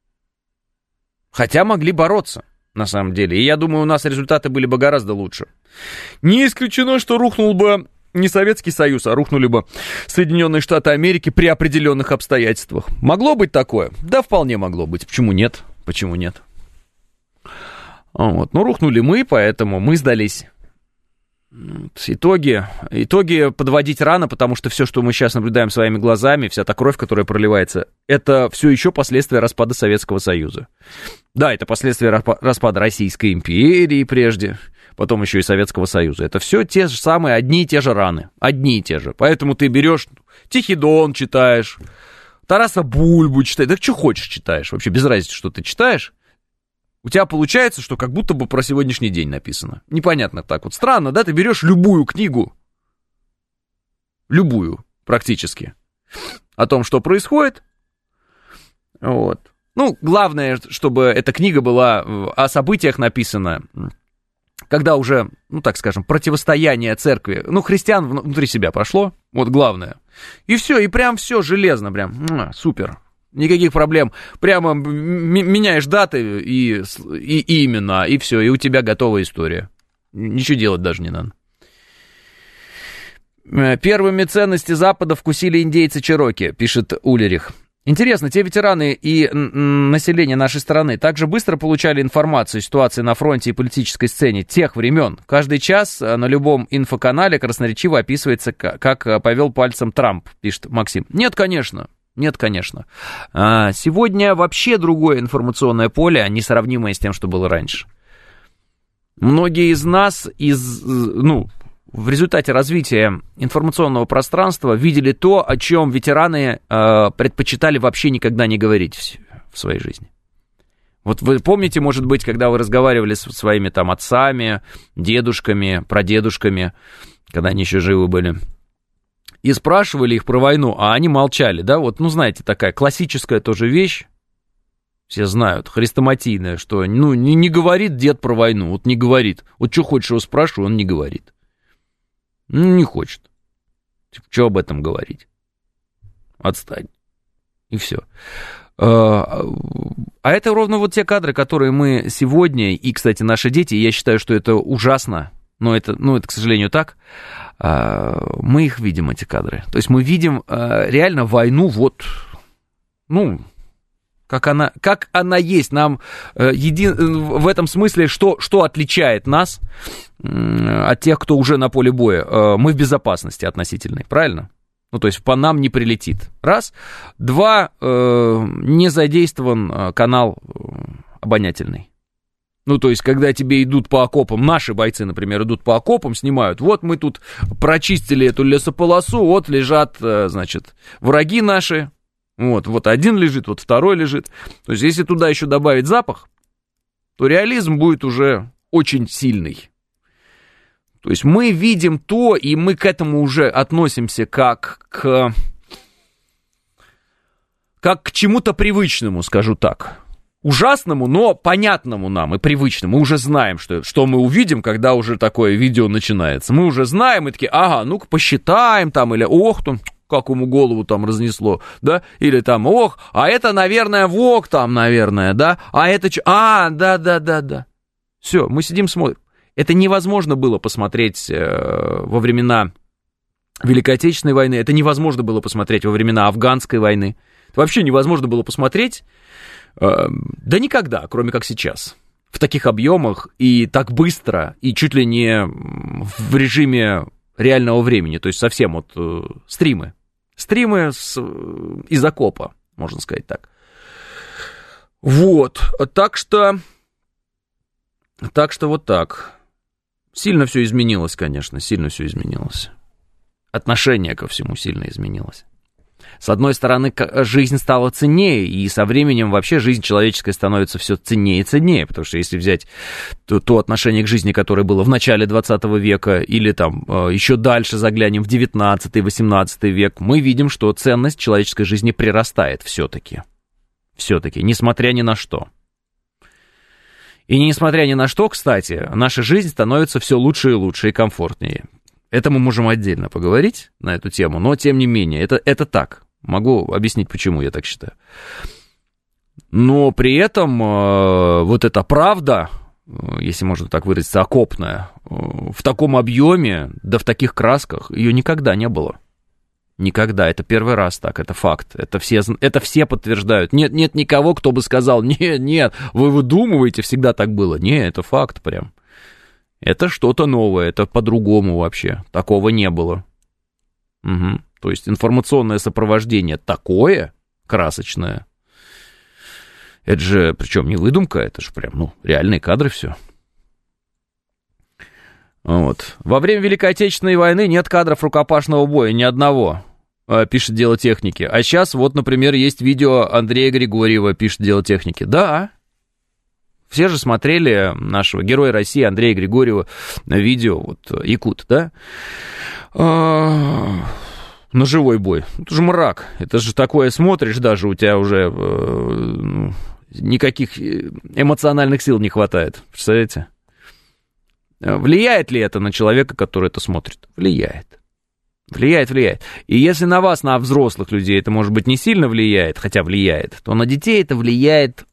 Хотя могли бороться, на самом деле. И я думаю, у нас результаты были бы гораздо лучше. Не исключено, что рухнул бы не Советский Союз, а рухнули бы Соединенные Штаты Америки при определенных обстоятельствах. Могло быть такое? Да, вполне могло быть. Почему нет? Почему нет? Вот. Но рухнули мы, поэтому мы сдались. Итоги, итоги подводить рано, потому что все, что мы сейчас наблюдаем своими глазами, вся та кровь, которая проливается, это все еще последствия распада Советского Союза. Да, это последствия распада Российской империи прежде, потом еще и Советского Союза. Это все те же самые, одни и те же раны, одни и те же. Поэтому ты берешь Тихий Дон читаешь, Тараса Бульбу читаешь, да что хочешь читаешь, вообще без разницы, что ты читаешь. У тебя получается, что как будто бы про сегодняшний день написано. Непонятно так вот. Странно, да? Ты берешь любую книгу, любую практически, о том, что происходит. Вот. Ну, главное, чтобы эта книга была о событиях написана, когда уже, ну, так скажем, противостояние церкви, ну, христиан внутри себя прошло. Вот главное. И все, и прям все железно, прям супер. Никаких проблем. Прямо м- меняешь даты и, и, и имена, и все, и у тебя готовая история. Ничего делать даже не надо. Первыми ценности Запада вкусили индейцы Чероки, пишет Улерих. Интересно, те ветераны и население нашей страны также быстро получали информацию о ситуации на фронте и политической сцене тех времен. Каждый час на любом инфоканале красноречиво описывается, как повел пальцем Трамп, пишет Максим. Нет, конечно. Нет, конечно. Сегодня вообще другое информационное поле, несравнимое с тем, что было раньше. Многие из нас из, ну, в результате развития информационного пространства видели то, о чем ветераны предпочитали вообще никогда не говорить в своей жизни. Вот вы помните, может быть, когда вы разговаривали со своими там отцами, дедушками, прадедушками, когда они еще живы были, и спрашивали их про войну, а они молчали, да, вот, ну, знаете, такая классическая тоже вещь, все знают, хрестоматийная, что, ну, не, не говорит дед про войну, вот не говорит, вот что хочешь его спрашиваю, он не говорит, ну, не хочет, типа, что об этом говорить, отстань, и все. А это ровно вот те кадры, которые мы сегодня, и, кстати, наши дети, я считаю, что это ужасно, но это, ну, это, к сожалению, так, мы их видим, эти кадры. То есть мы видим реально войну вот, ну, как она, как она есть. Нам еди... в этом смысле, что, что отличает нас от тех, кто уже на поле боя? Мы в безопасности относительной, правильно? Ну, то есть по нам не прилетит. Раз. Два, не задействован канал обонятельный. Ну, то есть, когда тебе идут по окопам, наши бойцы, например, идут по окопам, снимают, вот мы тут прочистили эту лесополосу, вот лежат, значит, враги наши, Вот, вот один лежит, вот второй лежит. То есть, если туда еще добавить запах, то реализм будет уже очень сильный. То есть, мы видим то, и мы к этому уже относимся как к, как к чему-то привычному, скажу так. Ужасному, но понятному нам и привычному. Мы уже знаем, что, что мы увидим, когда уже такое видео начинается. Мы уже знаем и такие, ага, ну-ка посчитаем там, или ох, там... как ему голову там разнесло, да, или там, ох, а это, наверное, вок там, наверное, да, а это, ч... а, да-да-да-да, все, мы сидим, смотрим. Это невозможно было посмотреть э, во времена Великой Отечественной войны, это невозможно было посмотреть во времена Афганской войны, это вообще невозможно было посмотреть, э, да никогда, кроме как сейчас, в таких объемах и так быстро, и чуть ли не в режиме реального времени, то есть совсем вот э, стримы. Стримы с, из окопа, можно сказать так. Вот, так что, так что вот так. Сильно все изменилось, конечно, сильно все изменилось. Отношение ко всему сильно изменилось. С одной стороны, жизнь стала ценнее, и со временем вообще жизнь человеческая становится все ценнее и ценнее, потому что если взять то, то отношение к жизни, которое было в начале двадцатого века, или там еще дальше заглянем в девятнадцатый-восемнадцатый век, мы видим, что ценность человеческой жизни прирастает все-таки. Все-таки, несмотря ни на что. И несмотря ни на что, кстати, наша жизнь становится все лучше и лучше, и комфортнее. Это мы можем отдельно поговорить на эту тему, но тем не менее, это, это так. Могу объяснить, почему я так считаю. Но при этом э, вот эта правда, э, если можно так выразиться, окопная, э, в таком объеме, да в таких красках, ее никогда не было. Никогда. Это первый раз так, это факт. Это все, это все подтверждают. Нет, нет никого, кто бы сказал, нет, нет, вы выдумываете, всегда так было. Нет, это факт прям. Это что-то новое, это по-другому вообще. Такого не было. Угу. То есть информационное сопровождение такое красочное. Это же, причем не выдумка, это же прям, ну, реальные кадры все. Вот. Во время Великой Отечественной войны нет кадров рукопашного боя, ни одного, пишет Дело техники. А сейчас вот, например, есть видео Андрея Григорьева, пишет Дело техники. Да, все же смотрели нашего героя России Андрея Григорьева на видео, вот, якут, да? На живой бой. Это же мрак. Это же такое смотришь, даже у тебя уже э, никаких эмоциональных сил не хватает. Представляете? Влияет ли это на человека, который это смотрит? Влияет. Влияет, влияет. И если на вас, на взрослых людей, это, может быть, не сильно влияет, хотя влияет, то на детей это влияет,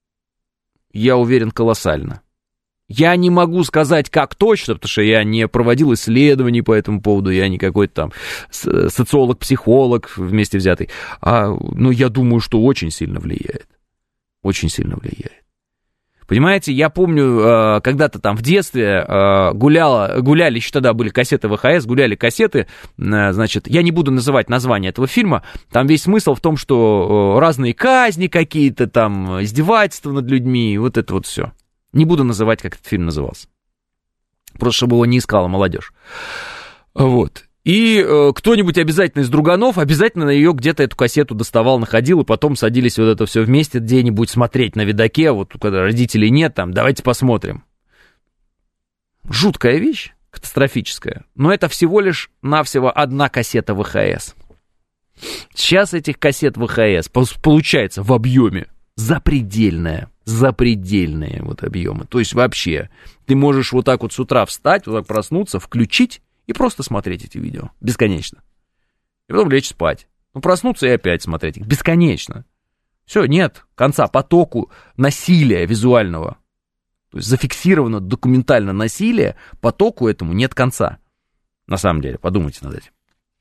я уверен, колоссально. Я не могу сказать, как точно, потому что я не проводил исследований по этому поводу, я не какой-то там социолог, психолог вместе взятый, а, ну, я думаю, что очень сильно влияет, очень сильно влияет. Понимаете, я помню, когда-то там в детстве гуляла, гуляли, еще тогда были кассеты вэ ха эс, гуляли кассеты, значит, я не буду называть название этого фильма, там весь смысл в том, что разные казни какие-то, там, издевательства над людьми, вот это вот все. Не буду называть, как этот фильм назывался. Просто чтобы его не искала молодежь. Вот. И э, кто-нибудь обязательно из друганов обязательно на ее где-то эту кассету доставал, находил, и потом садились вот это все вместе где-нибудь смотреть на видаке, вот когда родителей нет, там, давайте посмотрим. Жуткая вещь, катастрофическая, но это всего лишь навсего одна кассета вэ ха эс. Сейчас этих кассет вэ ха эс получается в объеме запредельное, запредельные вот объемы. То есть вообще ты можешь вот так вот с утра встать, вот так проснуться, включить и просто смотреть эти видео бесконечно. И потом лечь спать. Ну, проснуться и опять смотреть их бесконечно. Все, нет конца потоку насилия визуального. То есть зафиксировано документально насилие, потоку этому нет конца. На самом деле, подумайте над этим.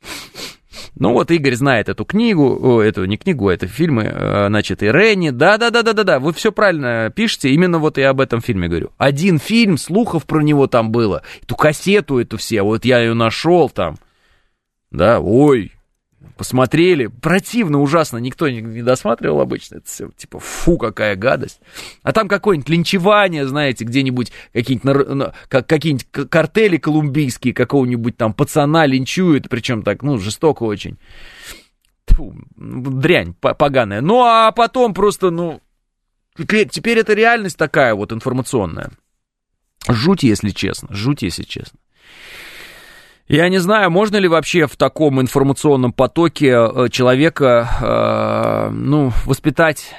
Ну вот Игорь знает эту книгу, о, эту не книгу, это фильмы, значит, и Ренни, да-да-да-да-да, вы все правильно пишете, именно вот я об этом фильме говорю. Один фильм, слухов про него там было, эту кассету эту все, вот я ее нашел там, да, ой, посмотрели, противно, ужасно, никто не, не досматривал обычно, это все, типа, фу, какая гадость. А там какое-нибудь линчевание, знаете, где-нибудь какие-нибудь, какие-нибудь картели колумбийские, какого-нибудь там пацана линчуют, причем так, ну, жестоко очень. Фу, дрянь поганая. Ну, а потом просто, ну, теперь это реальность такая вот информационная. Жуть, если честно, жуть, если честно. Я не знаю, можно ли вообще в таком информационном потоке человека, э, ну, воспитать,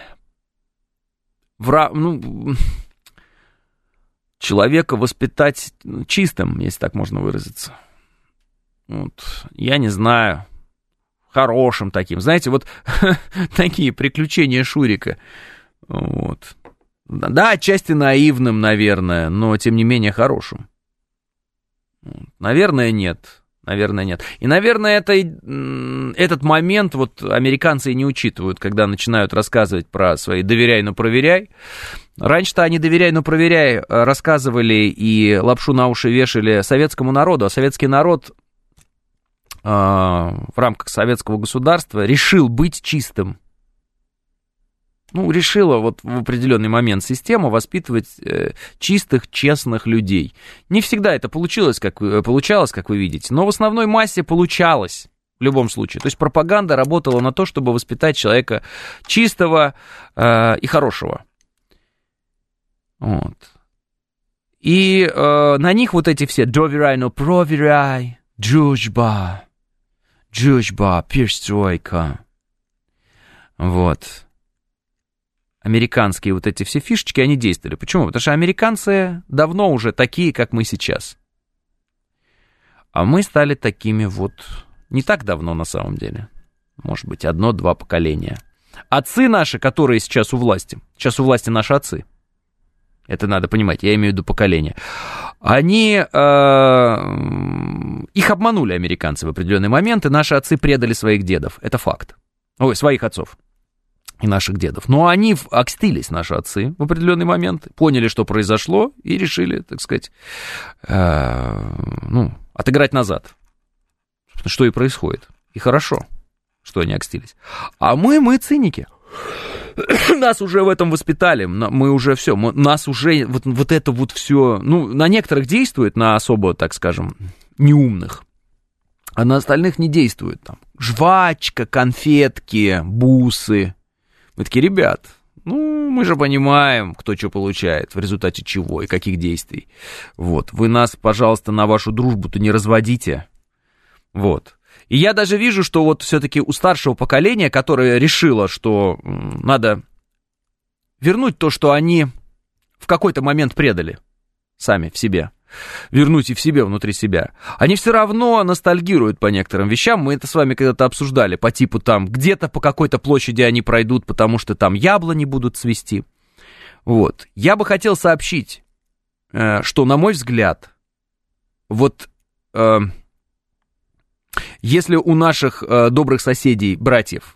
в, ну, человека воспитать чистым, если так можно выразиться. Вот, я не знаю, хорошим таким. Знаете, вот такие приключения Шурика. Вот. Да, отчасти наивным, наверное, но тем не менее хорошим. Наверное, нет. Наверное, нет. И, наверное, это, этот момент вот американцы и не учитывают, когда начинают рассказывать про свои «доверяй, но проверяй». Раньше-то они «доверяй, но проверяй» рассказывали и лапшу на уши вешали советскому народу, а советский народ э, в рамках советского государства решил быть чистым. Ну, решила вот в определенный момент система воспитывать э, чистых, честных людей. Не всегда это получилось, как, получалось, как вы видите, но в основной массе получалось в любом случае. То есть пропаганда работала на то, чтобы воспитать человека чистого э, и хорошего. Вот. И э, на них вот эти все «доверяй, но проверяй», «дружба», «дружба», «перестройка». Вот. Американские вот эти все фишечки, они действовали. Почему? Потому что американцы давно уже такие, как мы сейчас. А мы стали такими вот не так давно на самом деле. Может быть, одно-два поколения. Отцы наши, которые сейчас у власти, сейчас у власти наши отцы, это надо понимать, я имею в виду поколение, они, э, их обманули американцы в определенный момент, и наши отцы предали своих дедов. Это факт. Ой, своих отцов. И наших дедов. Но они окстились, наши отцы, в определенный момент, поняли, что произошло, и решили, так сказать, э, ну, отыграть назад. Что и происходит. И хорошо, что они окстились. А мы, мы циники. Нас уже в этом воспитали, мы уже все, мы, нас уже вот, вот это вот все, ну, на некоторых действует, на особо, так скажем, неумных. А на остальных не действует. Там жвачка, конфетки, бусы. Мы такие, ребят, ну, мы же понимаем, кто что получает, в результате чего и каких действий. Вот, вы нас, пожалуйста, на вашу дружбу-то не разводите. Вот. И я даже вижу, что вот все-таки у старшего поколения, которое решило, что надо вернуть то, что они в какой-то момент предали сами в себе, вернуть и в себе, внутри себя, они все равно ностальгируют по некоторым вещам. Мы это с вами когда-то обсуждали, по типу там, где-то по какой-то площади они пройдут, потому что там яблони будут цвести. Вот. Я бы хотел сообщить, что, на мой взгляд, вот э, если у наших э, добрых соседей, братьев,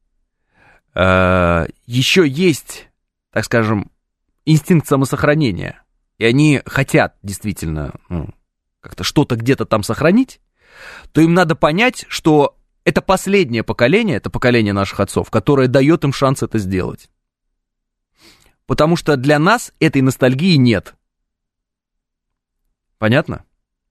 э, еще есть, так скажем, инстинкт самосохранения, и они хотят действительно ну, как-то что-то где-то там сохранить, то им надо понять, что это последнее поколение, это поколение наших отцов, которое дает им шанс это сделать. Потому что для нас этой ностальгии нет. Понятно?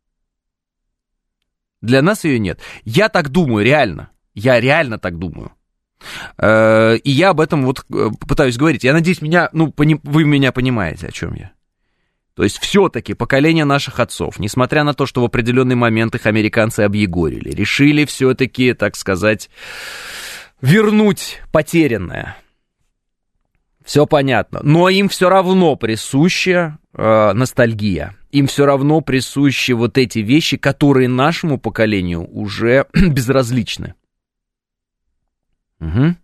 Для нас ее нет. Я так думаю, реально. Я реально так думаю. И я об этом вот пытаюсь говорить. Я надеюсь, меня, ну, вы меня понимаете, о чем я. То есть все-таки поколение наших отцов, несмотря на то, что в определенный момент их американцы объегорили, решили все-таки, так сказать, вернуть потерянное. Все понятно. Но им все равно присуща э, ностальгия. Им все равно присущи вот эти вещи, которые нашему поколению уже безразличны. Угу.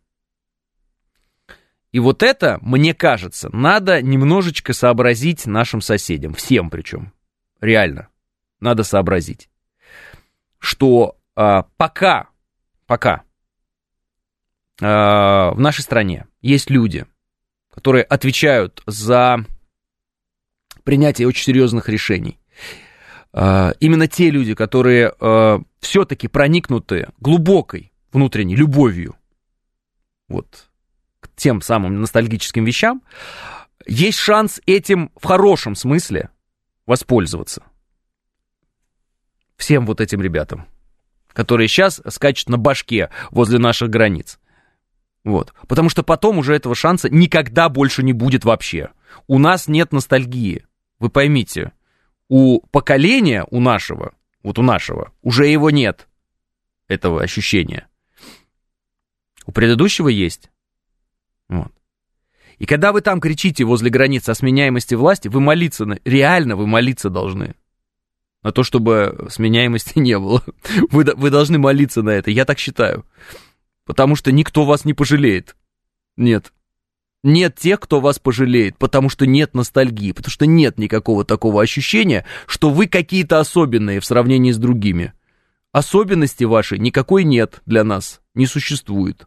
И вот это, мне кажется, надо немножечко сообразить нашим соседям, всем причем, реально, надо сообразить, что а, пока, пока а, в нашей стране есть люди, которые отвечают за принятие очень серьезных решений, а, именно те люди, которые а, все-таки проникнуты глубокой внутренней любовью, вот, к тем самым ностальгическим вещам, есть шанс этим в хорошем смысле воспользоваться. Всем вот этим ребятам. которые сейчас скачут на башке возле наших границ. Вот. Потому что потом уже этого шанса никогда больше не будет вообще. У нас нет ностальгии. Вы поймите, у поколения, у нашего, вот у нашего, уже его нет, этого ощущения. У предыдущего есть. Вот. И когда вы там кричите возле границ о сменяемости власти, вы молиться, на... реально вы молиться должны. На то, чтобы сменяемости не было. Вы, вы должны молиться на это, я так считаю. Потому что никто вас не пожалеет. Нет. Нет тех, кто вас пожалеет, потому что нет ностальгии, потому что нет никакого такого ощущения, что вы какие-то особенные в сравнении с другими. Особенности вашей никакой нет для нас, не существует.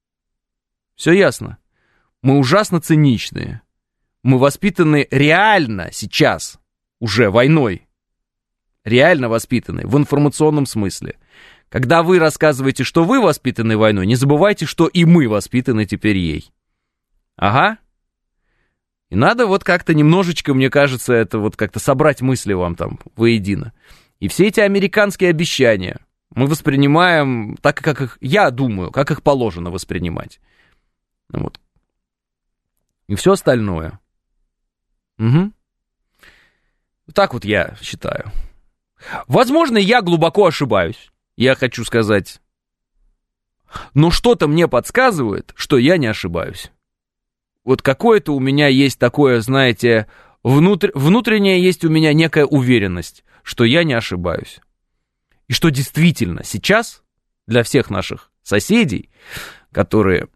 Все ясно. Мы ужасно циничные. Мы воспитаны реально сейчас, уже войной. Реально воспитаны, в информационном смысле. Когда вы рассказываете, что вы воспитаны войной, не забывайте, что и мы воспитаны теперь ей. Ага. И надо вот как-то немножечко, мне кажется, это вот как-то собрать мысли вам там воедино. И все эти американские обещания мы воспринимаем так, как их, я думаю, как их положено воспринимать. Вот. И все остальное. Угу. Так вот я считаю. Возможно, я глубоко ошибаюсь, я хочу сказать. Но что-то мне подсказывает, что я не ошибаюсь. Вот какое-то у меня есть такое, знаете, внутр... внутренняя есть у меня некая уверенность, что я не ошибаюсь. И что действительно сейчас для всех наших соседей, которые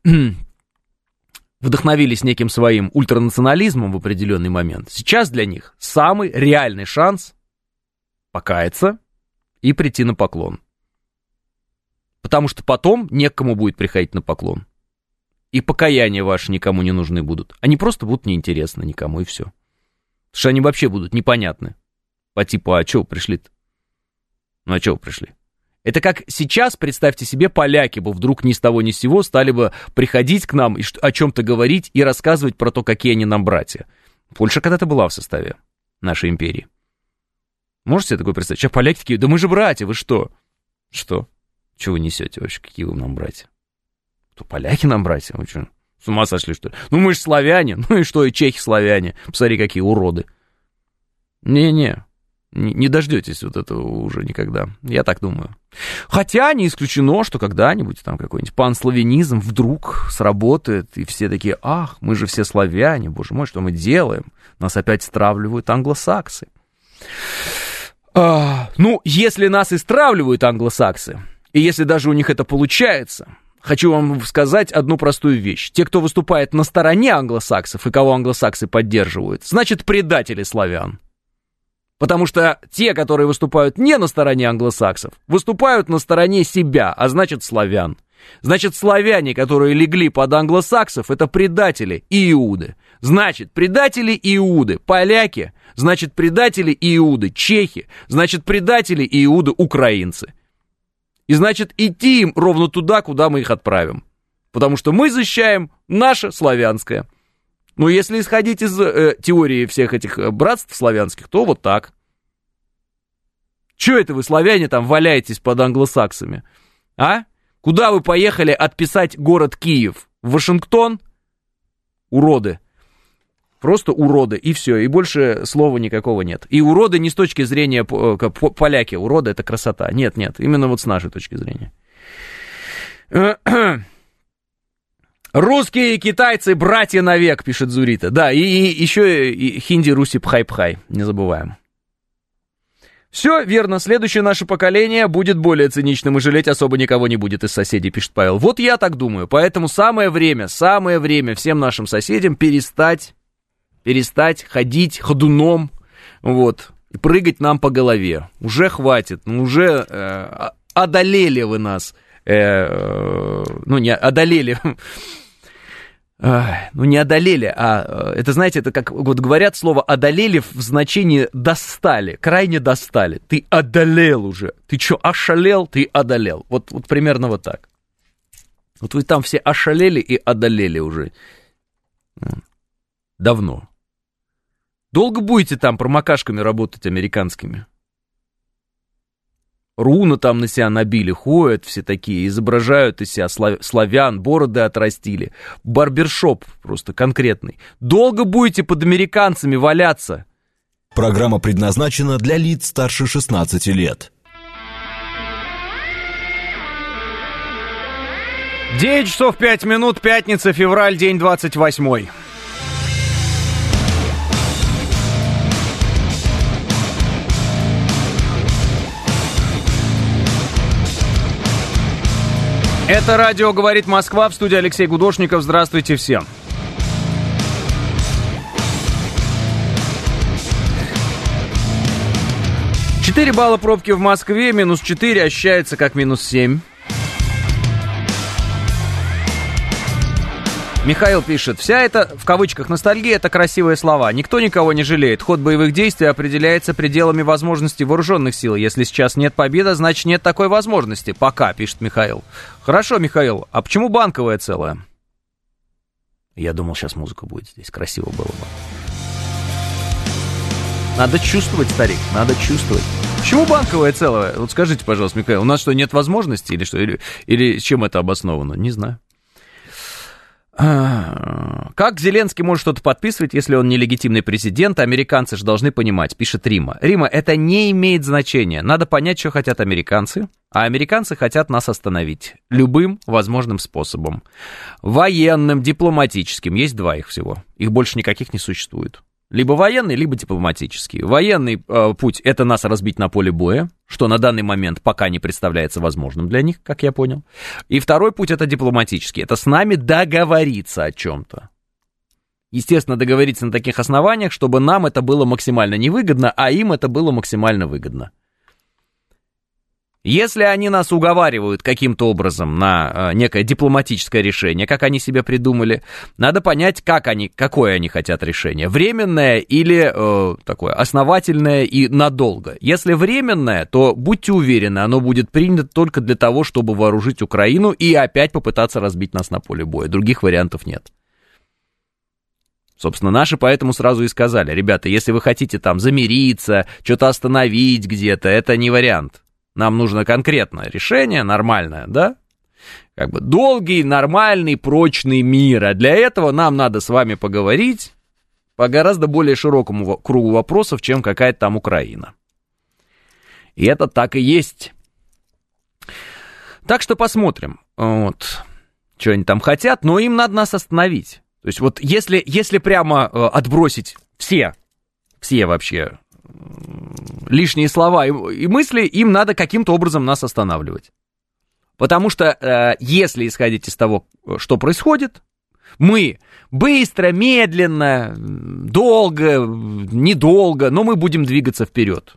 вдохновились неким своим ультранационализмом в определенный момент, сейчас для них самый реальный шанс покаяться и прийти на поклон. Потому что потом некому будет приходить на поклон. И покаяния ваши никому не нужны будут. Они просто будут неинтересны никому, и все. Потому что они вообще будут непонятны. По типу, а чего вы пришли-то? Ну, а чего вы пришли? Это как сейчас, представьте себе, поляки бы вдруг ни с того ни с сего стали бы приходить к нам и о чем-то говорить и рассказывать про то, какие они нам братья. Польша когда-то была в составе нашей империи. Можете себе такое представить? Сейчас поляки такие, да мы же братья, вы что? Что? Чего вы несете вообще? Какие вы нам братья? Кто, поляки нам братья? Вы что, с ума сошли, что ли? Ну мы же славяне, ну и что, и чехи славяне. Посмотри, какие уроды. Не-не, не, не дождетесь вот этого уже никогда. Я так думаю. Хотя не исключено, что когда-нибудь там какой-нибудь панславянизм вдруг сработает, и все такие, ах, мы же все славяне, боже мой, что мы делаем? Нас опять стравливают англосаксы. А, ну, если нас и стравливают англосаксы, и если даже у них это получается, хочу вам сказать одну простую вещь. Те, кто выступает на стороне англосаксов и кого англосаксы поддерживают, значит, предатели славян. Потому что те, которые выступают не на стороне англосаксов, выступают на стороне себя, а значит, славян. Значит, славяне, которые легли под англосаксов, это предатели и иуды. Значит, предатели и иуды поляки, значит, предатели и иуды чехи, значит, предатели и иуды украинцы. И значит, идти им ровно туда, куда мы их отправим. Потому что мы защищаем наше славянское. Но если исходить из э, теории всех этих братств славянских, то вот так. Чё это вы, славяне, там валяетесь под англосаксами? А? Куда вы поехали отписать город Киев? В Вашингтон? Уроды. Просто уроды, и все, и больше слова никакого нет. И уроды не с точки зрения поляки, уроды это красота. Нет, нет, именно вот с нашей точки зрения. Русские и китайцы братья навек, пишет Зурита. Да, и, и еще и хинди, руси, пхай-пхай, не забываем. Все верно, следующее наше поколение будет более циничным, и жалеть особо никого не будет из соседей, пишет Павел. Вот я так думаю, поэтому самое время, самое время всем нашим соседям перестать, перестать ходить ходуном, вот, и прыгать нам по голове. Уже хватит, ну уже э, одолели вы нас, э, э, ну не одолели... Ну, не одолели, а это, знаете, это как вот говорят слово «одолели» в значении «достали», крайне достали. Ты одолел уже. Ты что, ошалел? Ты одолел. Вот, вот примерно вот так. Вот вы там все ошалели и одолели уже. Давно. Долго будете там промокашками работать американскими? руны там на себя набили, ходят все такие, изображают из себя славян, бороды отрастили. Барбершоп просто конкретный. Долго будете под американцами валяться? Программа предназначена для лиц старше шестнадцати лет. девять часов пять минут, пятница, февраль, день двадцать восьмой. Это радио «Говорит Москва», в студии Алексей Гудошников. Здравствуйте всем. четыре балла пробки в Москве, минус четыре, ощущается как минус семь. Михаил пишет: вся эта, в кавычках, ностальгия — это красивые слова. Никто никого не жалеет. Ход боевых действий определяется пределами возможностей вооруженных сил. Если сейчас нет победы, значит нет такой возможности. Пока, пишет Михаил. Хорошо, Михаил, а почему банковая целая? Я думал, сейчас музыка будет здесь. Красиво было бы. Надо чувствовать, старик, надо чувствовать. Почему банковая целая? Вот скажите, пожалуйста, Михаил, у нас что, нет возможности или что? Или, или чем это обосновано? Не знаю. Как Зеленский может что-то подписывать, если он нелегитимный президент? Американцы же должны понимать, пишет Рима. Рима, это не имеет значения. Надо понять, что хотят американцы. А американцы хотят нас остановить любым возможным способом. Военным, дипломатическим. Есть два их всего. Их больше никаких не существует. Либо военный, либо дипломатический. Военный э, путь — это нас разбить на поле боя, что на данный момент пока не представляется возможным для них, как я понял. И второй путь — это дипломатический. Это с нами договориться о чем-то. Естественно, договориться на таких основаниях, чтобы нам это было максимально невыгодно, а им это было максимально выгодно. Если они нас уговаривают каким-то образом на э, некое дипломатическое решение, как они себе придумали, надо понять, как они, какое они хотят решение. Временное или э, такое основательное и надолго. Если временное, то будьте уверены, оно будет принято только для того, чтобы вооружить Украину и опять попытаться разбить нас на поле боя. Других вариантов нет. Собственно, наши поэтому сразу и сказали: ребята, если вы хотите там замириться, что-то остановить где-то, это не вариант. Нам нужно конкретное решение, нормальное, да? Как бы долгий, нормальный, прочный мир. А для этого нам надо с вами поговорить по гораздо более широкому кругу вопросов, чем какая-то там Украина. И это так и есть. Так что посмотрим, вот, что они там хотят, но им надо нас остановить. То есть вот если, если прямо э, отбросить все, все вообще... лишние слова и, и мысли, им надо каким-то образом нас останавливать. Потому что, э, если исходить из того, что происходит, мы быстро, медленно, долго, недолго, но мы будем двигаться вперед.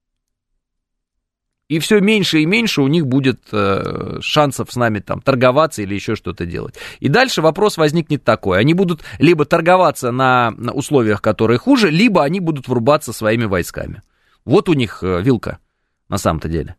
И все меньше и меньше у них будет э, шансов с нами там торговаться или еще что-то делать. И дальше вопрос возникнет такой. Они будут либо торговаться на, на условиях, которые хуже, либо они будут врубаться своими войсками. Вот у них э, вилка на самом-то деле.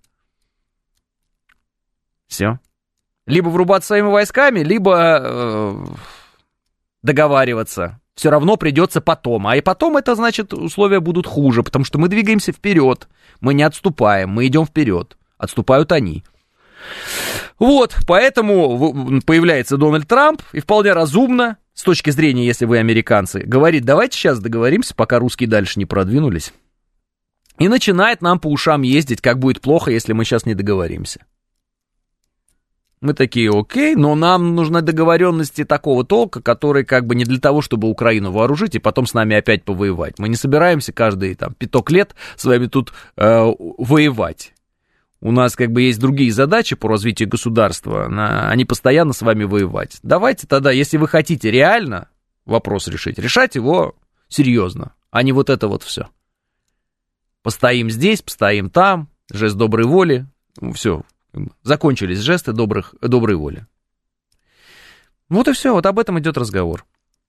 Все. Либо врубаться своими войсками, либо э, договариваться. Все равно придется потом. А и потом это значит, условия будут хуже, потому что мы двигаемся вперед. Мы не отступаем, мы идем вперед. Отступают они. Вот, поэтому появляется Дональд Трамп, и вполне разумно, с точки зрения, если вы американцы, говорит: давайте сейчас договоримся, пока русские дальше не продвинулись. И начинает нам по ушам ездить, как будет плохо, если мы сейчас не договоримся. Мы такие: окей, но нам нужны договоренности такого толка, которые как бы не для того, чтобы Украину вооружить и потом с нами опять повоевать. Мы не собираемся каждые там пяток лет с вами тут э, воевать. У нас как бы есть другие задачи по развитию государства, на, они постоянно с вами воевать. Давайте тогда, если вы хотите реально вопрос решить, решать его серьезно, а не вот это вот все. Постоим здесь, постоим там, жест доброй воли, все. Закончились жесты добрых, доброй воли. Вот и все, вот об этом идет разговор.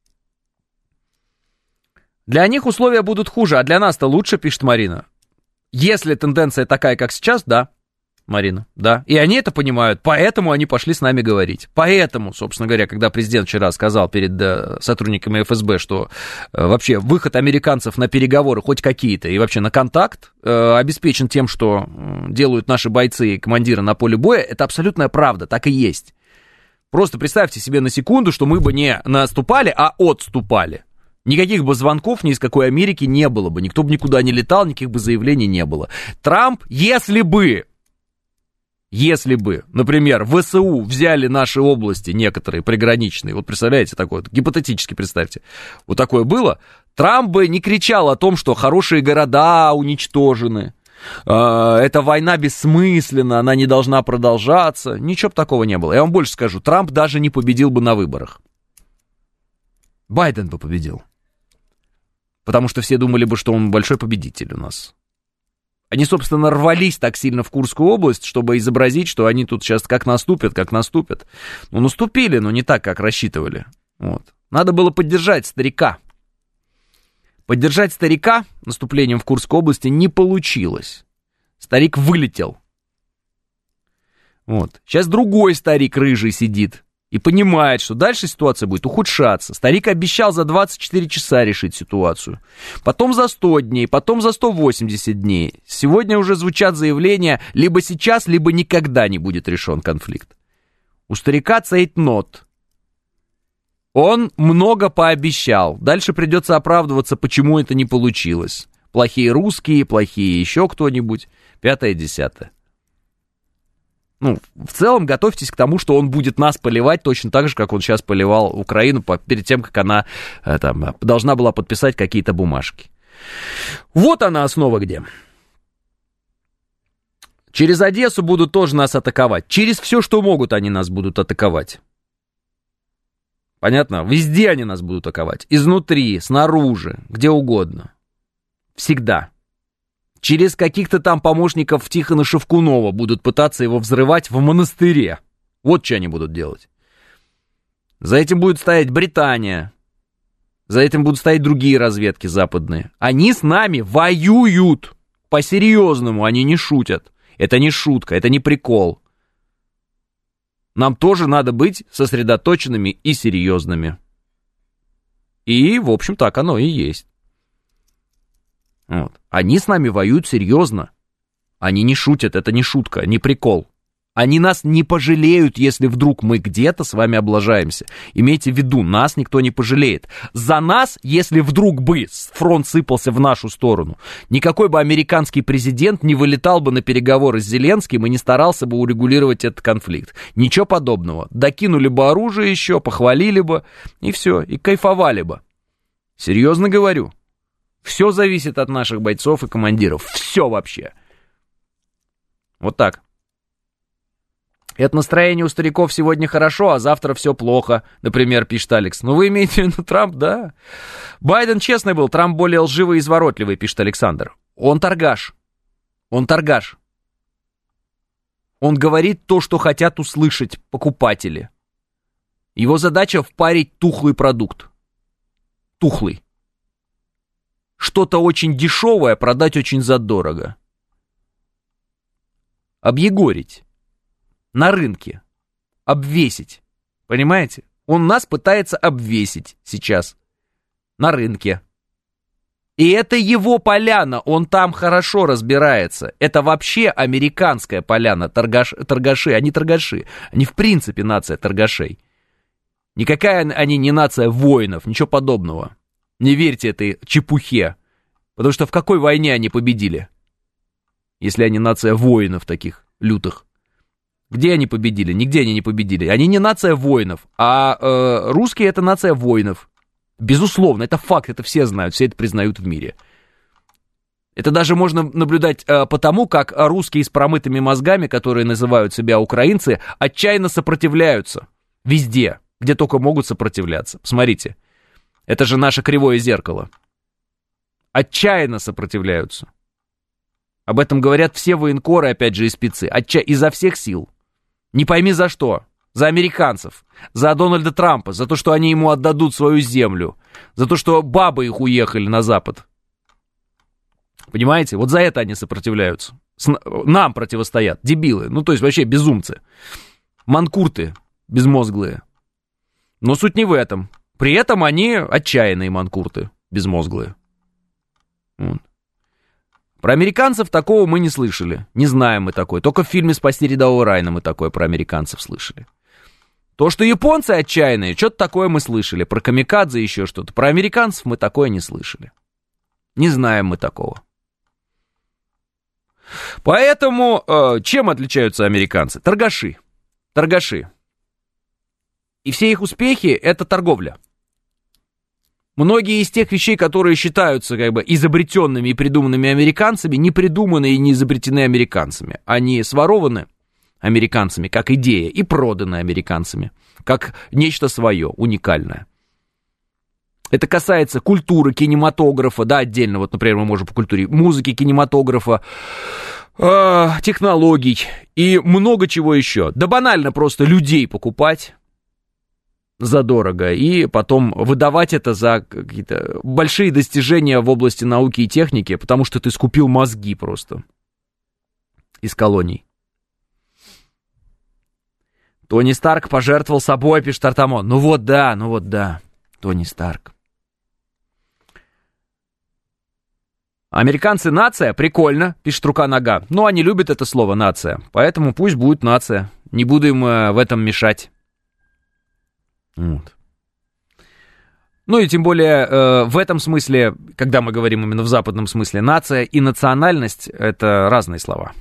Для них условия будут хуже, а для нас-то лучше, пишет Марина. Если тенденция такая, как сейчас, да, Марина, да. И они это понимают, поэтому они пошли с нами говорить. Поэтому, собственно говоря, когда президент вчера сказал перед э, сотрудниками эф эс бэ, что э, вообще выход американцев на переговоры хоть какие-то и вообще на контакт э, обеспечен тем, что э, делают наши бойцы и командиры на поле боя, это абсолютная правда, так и есть. Просто представьте себе на секунду, что мы бы не наступали, а отступали. Никаких бы звонков ни из какой Америки не было бы, никто бы никуда не летал, никаких бы заявлений не было. Трамп, если бы... Если бы, например, вэ эс у взяли наши области, некоторые приграничные, вот представляете, такое, вот, гипотетически представьте, вот такое было, Трамп бы не кричал о том, что хорошие города уничтожены, э, эта война бессмысленна, она не должна продолжаться, ничего бы такого не было. Я вам больше скажу, Трамп даже не победил бы на выборах. Байден бы победил. Потому что все думали бы, что он большой победитель у нас. Они, собственно, рвались так сильно в Курскую область, чтобы изобразить, что они тут сейчас как наступят, как наступят. Ну, наступили, но не так, как рассчитывали. Вот. Надо было поддержать старика. Поддержать старика наступлением в Курской области не получилось. Старик вылетел. Вот. Сейчас другой старик рыжий сидит и понимает, что дальше ситуация будет ухудшаться. Старик обещал за двадцать четыре часа решить ситуацию. Потом за сто дней, потом за сто восемьдесят дней. Сегодня уже звучат заявления, либо сейчас, либо никогда не будет решен конфликт. У старика цейтнот. Он много пообещал. Дальше придется оправдываться, почему это не получилось. Плохие русские, плохие еще кто-нибудь. Пятое-десятое. Ну, в целом, готовьтесь к тому, что он будет нас поливать точно так же, как он сейчас поливал Украину перед тем, как она там, должна была подписать какие-то бумажки. Вот она основа где. Через Одессу будут тоже нас атаковать. Через все, что могут, они нас будут атаковать. Понятно? Везде они нас будут атаковать. Изнутри, снаружи, где угодно. Всегда. Через каких-то там помощников Тихона Шевкунова будут пытаться его взрывать в монастыре. Вот что они будут делать. За этим будет стоять Британия. За этим будут стоять другие разведки западные. Они с нами воюют. По-серьезному, они не шутят. Это не шутка, это не прикол. Нам тоже надо быть сосредоточенными и серьезными. И, в общем, так оно и есть. Вот. Они с нами воюют серьезно. Они не шутят, это не шутка, не прикол. Они нас не пожалеют, если вдруг мы где-то с вами облажаемся. Имейте в виду, нас никто не пожалеет. За нас, если вдруг бы фронт сыпался в нашу сторону, никакой бы американский президент не вылетал бы на переговоры с Зеленским и не старался бы урегулировать этот конфликт. Ничего подобного. Докинули бы оружие еще, похвалили бы, и все, и кайфовали бы. Серьезно говорю. Все зависит от наших бойцов и командиров. Все вообще. Вот так. Это настроение у стариков сегодня хорошо, а завтра все плохо, например, пишет Алекс. Ну, вы имеете в виду Трамп, да? Байден честный был, Трамп более лживый и изворотливый, пишет Александр. Он торгаш. Он торгаш. Он говорит то, что хотят услышать покупатели. Его задача впарить тухлый продукт. Тухлый. Что-то очень дешевое продать очень задорого. Объегорить. На рынке. Обвесить. Понимаете? Он нас пытается обвесить сейчас. На рынке. И это его поляна. Он там хорошо разбирается. Это вообще американская поляна. Торгаш, торгаши. Они торгаши. Они в принципе нация торгашей. Никакая они не нация воинов. Ничего подобного. Не верьте этой чепухе. Потому что в какой войне они победили? Если они нация воинов таких лютых. Где они победили? Нигде они не победили. Они не нация воинов, а э, русские это нация воинов. Безусловно, это факт, это все знают, все это признают в мире. Это даже можно наблюдать э, по тому, как русские с промытыми мозгами, которые называют себя украинцы, отчаянно сопротивляются. Везде, где только могут сопротивляться. Посмотрите, это же наше кривое зеркало. Отчаянно сопротивляются. Об этом говорят все военкоры, опять же, и спецы. Отча... Изо всех сил. Не пойми за что. За американцев. За Дональда Трампа. За то, что они ему отдадут свою землю. За то, что бабы их уехали на Запад. Понимаете? Вот за это они сопротивляются. С, нам противостоят, дебилы, ну, то есть вообще безумцы. Манкурты безмозглые. Но суть не в этом. При этом они отчаянные манкурты безмозглые. Вот. Про американцев такого мы не слышали. Не знаем мы такое. Только в фильме «Спасти рядового Райана» мы такое про американцев слышали. То, что японцы отчаянные, что-то такое мы слышали. Про камикадзе еще что-то. Про американцев мы такое не слышали. Не знаем мы такого. Поэтому э, чем отличаются американцы? Торгаши. Торгаши. И все их успехи — это торговля. Многие из тех вещей, которые считаются как бы изобретенными и придуманными американцами, не придуманы и не изобретены американцами. Они сворованы американцами как идея и проданы американцами как нечто свое, уникальное. Это касается культуры, кинематографа, да, отдельно, вот, например, мы можем по культуре музыки, кинематографа, э, технологий и много чего еще. Да банально просто людей покупать задорого и потом выдавать это за какие-то большие достижения в области науки и техники, потому что ты скупил мозги просто из колоний. Тони Старк пожертвовал собой, пишет Артамон. Ну вот да, ну вот да, Тони Старк. Американцы нация, прикольно, пишет Рука Нога. Но они любят это слово нация, поэтому пусть будет нация. Не буду им в этом мешать. Вот. Ну и тем более э, в этом смысле, когда мы говорим именно в западном смысле, нация и национальность — это разные слова.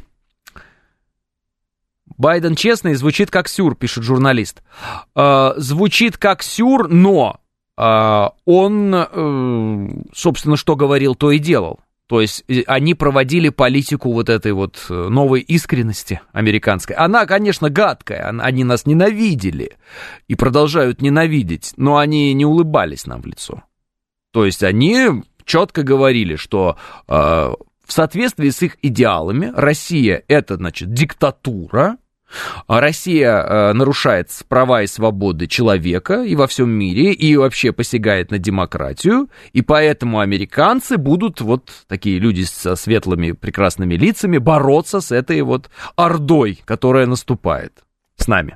Байден честный, звучит как сюр, пишет журналист. Э, звучит как сюр, но э, он, э, собственно, что говорил, то и делал. То есть они проводили политику вот этой вот новой искренности американской. Она, конечно, гадкая, они нас ненавидели и продолжают ненавидеть, но они не улыбались нам в лицо. То есть они четко говорили, что э, в соответствии с их идеалами Россия — это, значит, диктатура, Россия э, нарушает права и свободы человека и во всем мире, и вообще посягает на демократию, и поэтому американцы будут, вот такие люди со светлыми прекрасными лицами, бороться с этой вот ордой, которая наступает с нами.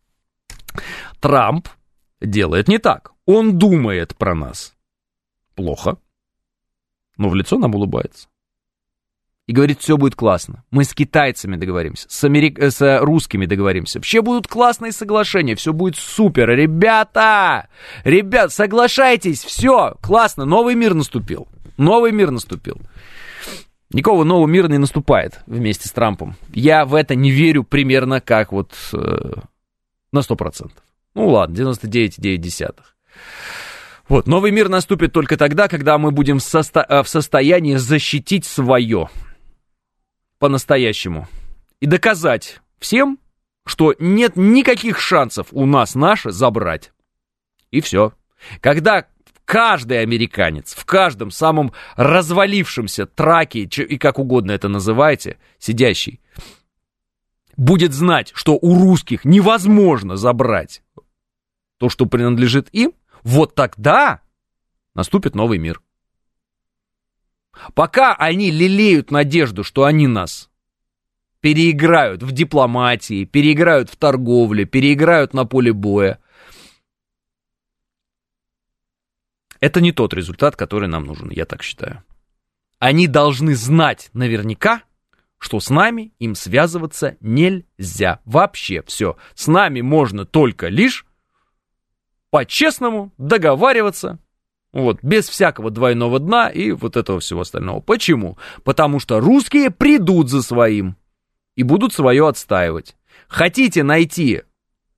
Трамп делает не так. Он думает про нас плохо, но в лицо нам улыбается. И говорит, все будет классно. Мы с китайцами договоримся, с, америк... с русскими договоримся. Вообще будут классные соглашения, все будет супер. Ребята, ребят, соглашайтесь, все, классно, новый мир наступил. Новый мир наступил. Никакого нового мира не наступает вместе с Трампом. Я в это не верю примерно как вот э, на сто процентов. Ну ладно, девяносто девять целых девять десятых. Вот, новый мир наступит только тогда, когда мы будем в, состо... в состоянии защитить свое. По-настоящему. И доказать всем, что нет никаких шансов у нас наше забрать. И все. Когда каждый американец в каждом самом развалившемся траке, и как угодно это называйте, сидящий, будет знать, что у русских невозможно забрать то, что принадлежит им, вот тогда наступит новый мир. Пока они лелеют надежду, что они нас переиграют в дипломатии, переиграют в торговле, переиграют на поле боя, это не тот результат, который нам нужен, я так считаю. Они должны знать наверняка, что с нами им связываться нельзя. Вообще все. С нами можно только лишь по-честному договариваться. Вот, без всякого двойного дна и вот этого всего остального. Почему? Потому что русские придут за своим и будут свое отстаивать. Хотите найти, э,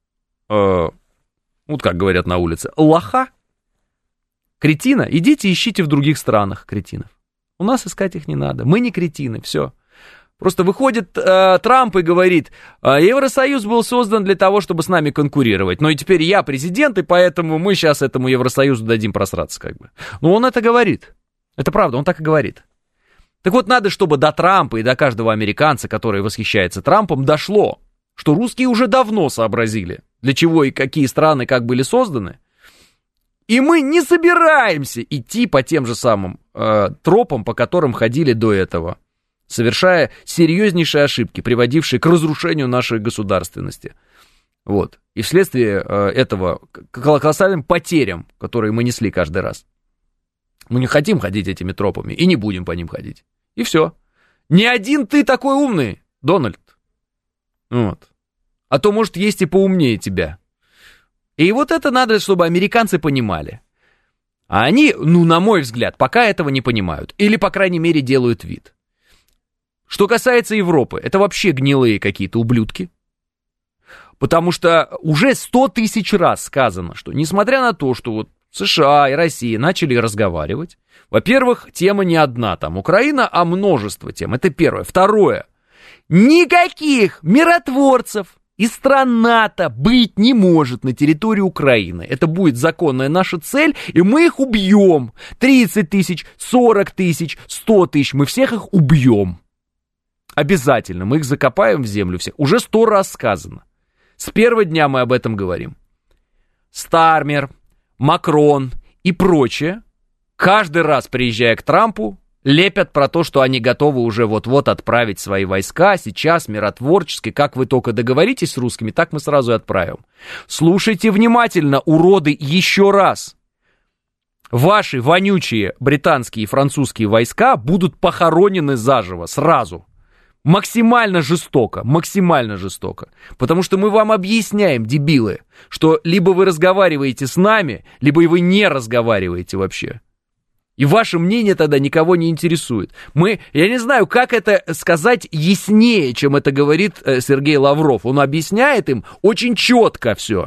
вот как говорят на улице, лоха, кретина, идите ищите в других странах кретинов. У нас искать их не надо. Мы не кретины, все. Просто выходит э, Трамп и говорит, Евросоюз был создан для того, чтобы с нами конкурировать. Но и теперь я президент, и поэтому мы сейчас этому Евросоюзу дадим просраться, как бы. Но он это говорит. Это правда, он так и говорит. Так вот, надо, чтобы до Трампа и до каждого американца, который восхищается Трампом, дошло, что русские уже давно сообразили, для чего и какие страны как были созданы. И мы не собираемся идти по тем же самым э, тропам, по которым ходили до этого. совершая серьезнейшие ошибки, приводившие к разрушению нашей государственности. Вот. И вследствие э, этого к колоссальным потерям, которые мы несли каждый раз. Мы не хотим ходить этими тропами и не будем по ним ходить. И все. Не один ты такой умный, Дональд. Вот. А то, может, есть и поумнее тебя. И вот это надо, чтобы американцы понимали. А они, ну, на мой взгляд, пока этого не понимают. Или, по крайней мере, делают вид. Что касается Европы, это вообще гнилые какие-то ублюдки. Потому что уже сто тысяч раз сказано, что несмотря на то, что вот США и Россия начали разговаривать, во-первых, тема не одна там Украина, а множество тем. Это первое. Второе. Никаких миротворцев из стран НАТО быть не может на территории Украины. Это будет законная наша цель, и мы их убьем. тридцать тысяч, сорок тысяч, сто тысяч. Мы всех их убьем. Обязательно. Мы их закопаем в землю всех. Уже сто раз сказано. С первого дня мы об этом говорим. Стармер, Макрон и прочее, каждый раз, приезжая к Трампу, лепят про то, что они готовы уже вот-вот отправить свои войска, сейчас, миротворчески, как вы только договоритесь с русскими, так мы сразу и отправим. Слушайте внимательно, уроды, еще раз. Ваши вонючие британские и французские войска будут похоронены заживо, сразу. Максимально жестоко, максимально жестоко. Потому что мы вам объясняем, дебилы, что либо вы разговариваете с нами, либо вы не разговариваете вообще. И ваше мнение тогда никого не интересует. Мы, я не знаю, как это сказать яснее, чем это говорит э, Сергей Лавров. Он объясняет им очень четко все.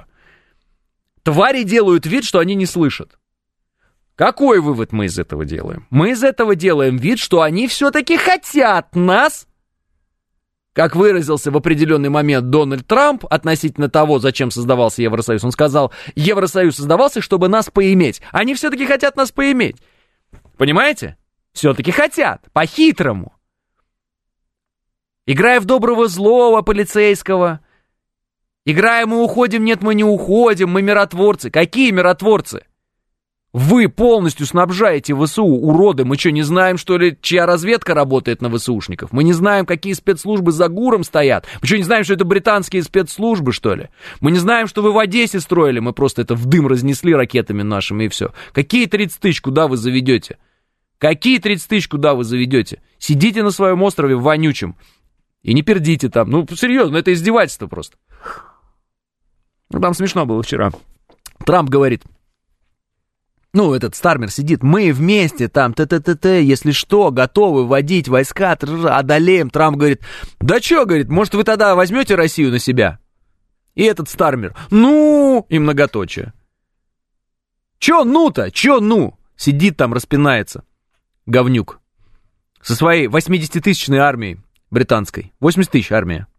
Твари делают вид, что они не слышат. Какой вывод мы из этого делаем? Мы из этого делаем вид, что они все-таки хотят нас. Как выразился в определенный момент Дональд Трамп относительно того, зачем создавался Евросоюз. Он сказал, Евросоюз создавался, чтобы нас поиметь. Они все-таки хотят нас поиметь. Понимаете? Все-таки хотят. По-хитрому. Играя в доброго злого полицейского. Играя мы уходим, нет, мы не уходим, мы миротворцы. Какие миротворцы? Вы полностью снабжаете ВСУ, уроды. Мы что, не знаем, что ли, чья разведка работает на ВСУшников? Мы не знаем, какие спецслужбы за ГУРом стоят? Мы что, не знаем, что это британские спецслужбы, что ли? Мы не знаем, что вы в Одессе строили? Мы просто это в дым разнесли ракетами нашими и все. Какие тридцать тысяч, куда вы заведете? Какие тридцать тысяч, куда вы заведете? Сидите на своем острове вонючем и не пердите там. Ну, серьезно, это издевательство просто. Ну, там смешно было вчера. Трамп говорит... Ну, этот Стармер сидит, мы вместе там, т-т-т-т, если что, готовы вводить войска, одолеем. Трамп говорит, да чё, говорит, может, вы тогда возьмете Россию на себя? И этот Стармер, ну, и многоточие. Чё ну-то, чё ну? Сидит там, распинается, говнюк, со своей восьмидесятитысячной армией британской. восемьдесят тысяч армия.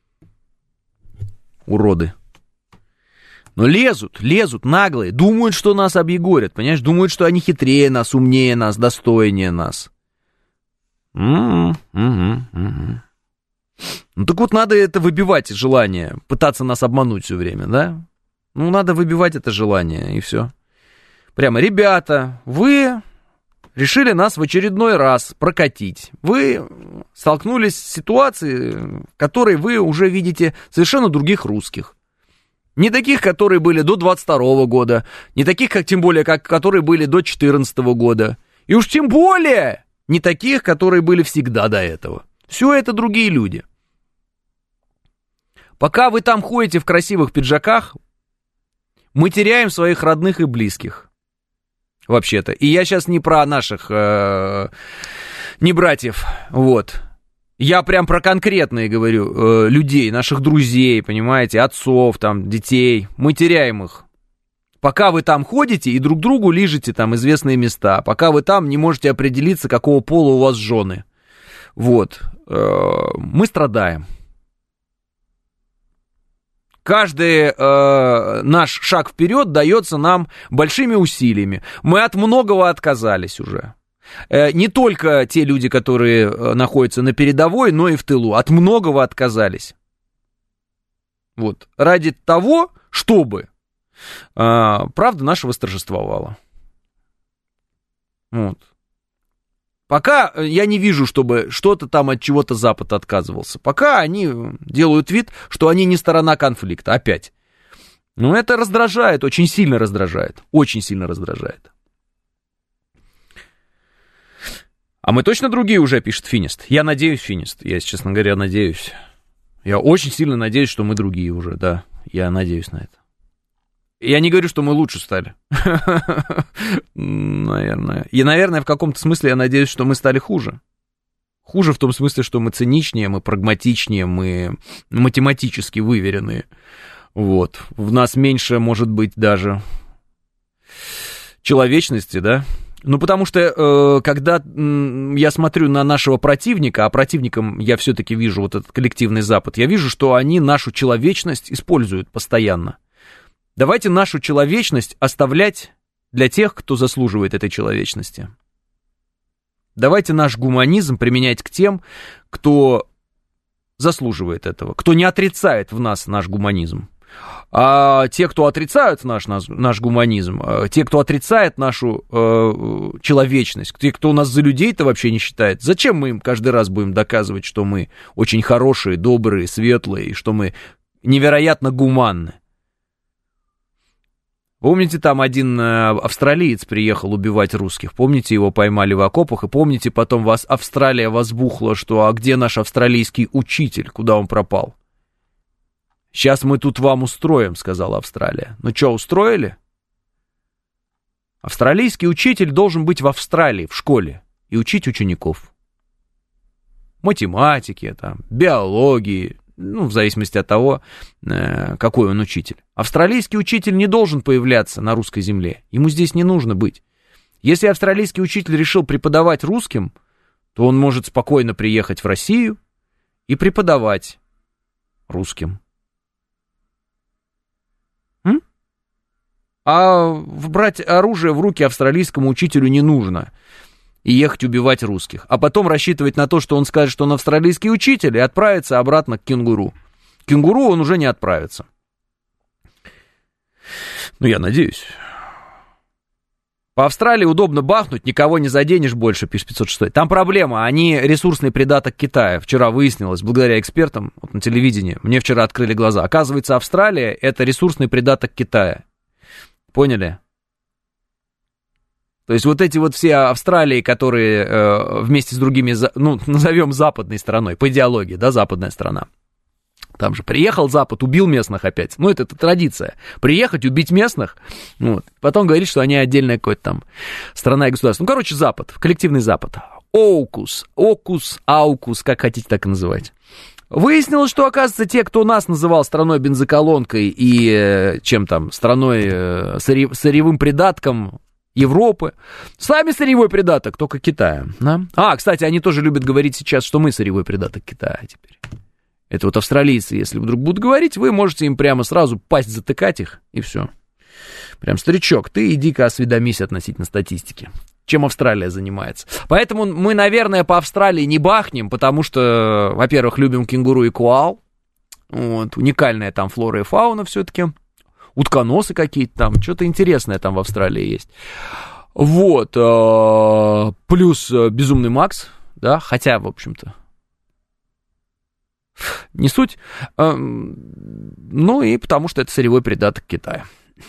Уроды. Но лезут, лезут наглые, думают, что нас объегорят, понимаешь, думают, что они хитрее нас, умнее нас, достойнее нас. М-м-м, м-м-м. Ну так вот надо это выбивать, желание, пытаться нас обмануть все время, да? Ну надо выбивать это желание, и все. Прямо, ребята, вы решили нас в очередной раз прокатить. Вы столкнулись с ситуацией, в которой вы уже видите совершенно других русских. Не таких, которые были до двадцать второго года, не таких, как тем более, как которые были до четырнадцатого года. И уж тем более не таких, которые были всегда до этого. Все это другие люди. Пока вы там ходите в красивых пиджаках, мы теряем своих родных и близких. Вообще-то. И я сейчас не про наших, э, не братьев, вот. Я прям про конкретные говорю, э, людей, наших друзей, понимаете, отцов, там, детей. Мы теряем их. Пока вы там ходите и друг другу лижете там известные места, пока вы там не можете определиться, какого пола у вас жены. Вот. Э, мы страдаем. Каждый э, наш шаг вперед дается нам большими усилиями. Мы от многого отказались уже. Не только те люди, которые находятся на передовой, но и в тылу. От многого отказались. Вот. Ради того, чтобы а, правда наша восторжествовала. Вот. Пока я не вижу, чтобы что-то там от чего-то Запад отказывался. Пока они делают вид, что они не сторона конфликта. Опять. Ну, это раздражает, очень сильно раздражает. Очень сильно раздражает. А мы точно другие уже, пишет Финист. Я надеюсь, Финист. Я, честно говоря, надеюсь. Я очень сильно надеюсь, что мы другие уже, да. Я надеюсь на это. Я не говорю, что мы лучше стали. Наверное. И, наверное, в каком-то смысле я надеюсь, что мы стали хуже. Хуже в том смысле, что мы циничнее, мы прагматичнее, мы математически выверенные. Вот. В нас меньше, может быть, даже человечности, да? Ну, потому что, э, когда э, я смотрю на нашего противника, а противником я все-таки вижу вот этот коллективный Запад, я вижу, что они нашу человечность используют постоянно. Давайте нашу человечность оставлять для тех, кто заслуживает этой человечности. Давайте наш гуманизм применять к тем, кто заслуживает этого, кто не отрицает в нас наш гуманизм. А те, кто отрицают наш, наш, наш гуманизм, те, кто отрицает нашу э, человечность, те, кто нас за людей-то вообще не считает, зачем мы им каждый раз будем доказывать, что мы очень хорошие, добрые, светлые, и что мы невероятно гуманны? Помните, там один австралиец приехал убивать русских, помните, его поймали в окопах, и помните, потом вас Австралия возбухла, что а где наш австралийский учитель, куда он пропал? «Сейчас мы тут вам устроим», — сказала Австралия. Ну что, устроили? Австралийский учитель должен быть в Австралии, в школе, и учить учеников. Математике, там, биологии, ну, в зависимости от того, э, какой он учитель. Австралийский учитель не должен появляться на русской земле. Ему здесь не нужно быть. Если австралийский учитель решил преподавать русским, то он может спокойно приехать в Россию и преподавать русским. А брать оружие в руки австралийскому учителю не нужно и ехать убивать русских. А потом рассчитывать на то, что он скажет, что он австралийский учитель, и отправится обратно к кенгуру. К кенгуру он уже не отправится. Ну, я надеюсь. По Австралии удобно бахнуть, никого не заденешь больше, пишет пятьсот шесть. Там проблема, они ресурсный придаток Китая. Вчера выяснилось, благодаря экспертам вот на телевидении, мне вчера открыли глаза. Оказывается, Австралия — это ресурсный придаток Китая. Поняли? То есть вот эти вот все Австралии, которые э, вместе с другими, ну, назовем западной страной, по идеологии, да, западная страна. Там же приехал Запад, убил местных опять. Ну, это, это традиция. Приехать, убить местных, вот. Потом говорить, что они отдельная какая-то там страна и государство. Ну, короче, Запад, коллективный Запад. Оукус, окус, аукус, как хотите, так и называть. Выяснилось, что, оказывается, те, кто нас называл страной-бензоколонкой и э, чем там, страной э, сырье, сырьевым придатком Европы, сами сырьевой придаток, только Китая. Да? А, кстати, они тоже любят говорить сейчас, что мы сырьевой придаток Китая теперь. Это вот австралийцы, если вдруг будут говорить, вы можете им прямо сразу пасть затыкать их, и все. Прям, старичок, ты иди-ка осведомись относительно статистики. Чем Австралия занимается. Поэтому мы, наверное, по Австралии не бахнем, потому что, во-первых, любим кенгуру и коал. Вот, уникальная там флора и фауна все-таки. Утконосы какие-то там. Что-то интересное там в Австралии есть. Вот. Плюс Безумный Макс. Да, хотя, в общем-то, не суть. Ну и потому что это сырьевой придаток Китая.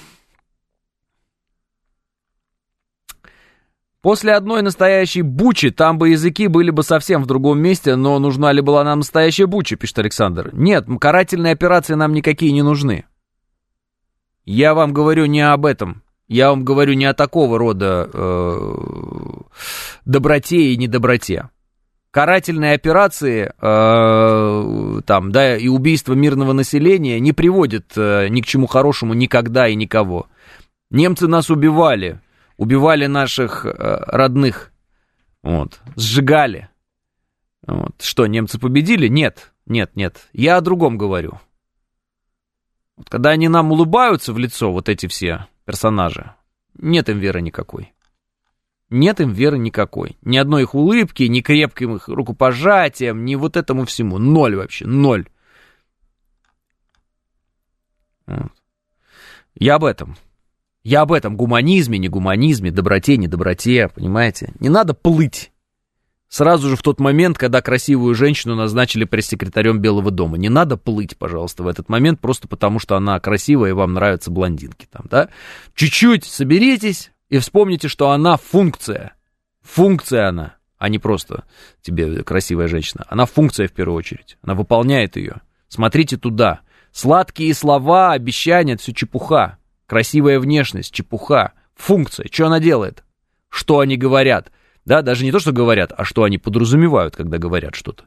После одной настоящей бучи там бы языки были бы совсем в другом месте, но нужна ли была нам настоящая буча, пишет Александр. Нет, карательные операции нам никакие не нужны. Я вам говорю не об этом. Я вам говорю не о такого рода э, доброте и недоброте. Карательные операции э, там, да, и убийство мирного населения не приводят э, ни к чему хорошему никогда и никого. Немцы нас убивали. Убивали наших э, родных, вот, сжигали. Вот. Что, немцы победили? Нет, нет, нет. Я о другом говорю. Вот, когда они нам улыбаются в лицо, вот эти все персонажи, нет им веры никакой. Нет им веры никакой. Ни одной их улыбки, ни крепким их рукопожатием, ни вот этому всему. Ноль вообще, ноль. Вот. Я об этом. Я об этом, гуманизме, не гуманизме, доброте, не доброте, понимаете? Не надо плыть. Сразу же в тот момент, когда красивую женщину назначили пресс-секретарем Белого дома. Не надо плыть, пожалуйста, в этот момент, просто потому что она красивая и вам нравятся блондинки там, да? Чуть-чуть соберитесь и вспомните, что она функция. Функция она, а не просто тебе красивая женщина. Она функция в первую очередь. Она выполняет ее. Смотрите туда. Сладкие слова, обещания, это все чепуха. Красивая внешность, чепуха. Функция. Что она делает? Что они говорят? Да, даже не то, что говорят, а что они подразумевают, когда говорят что-то.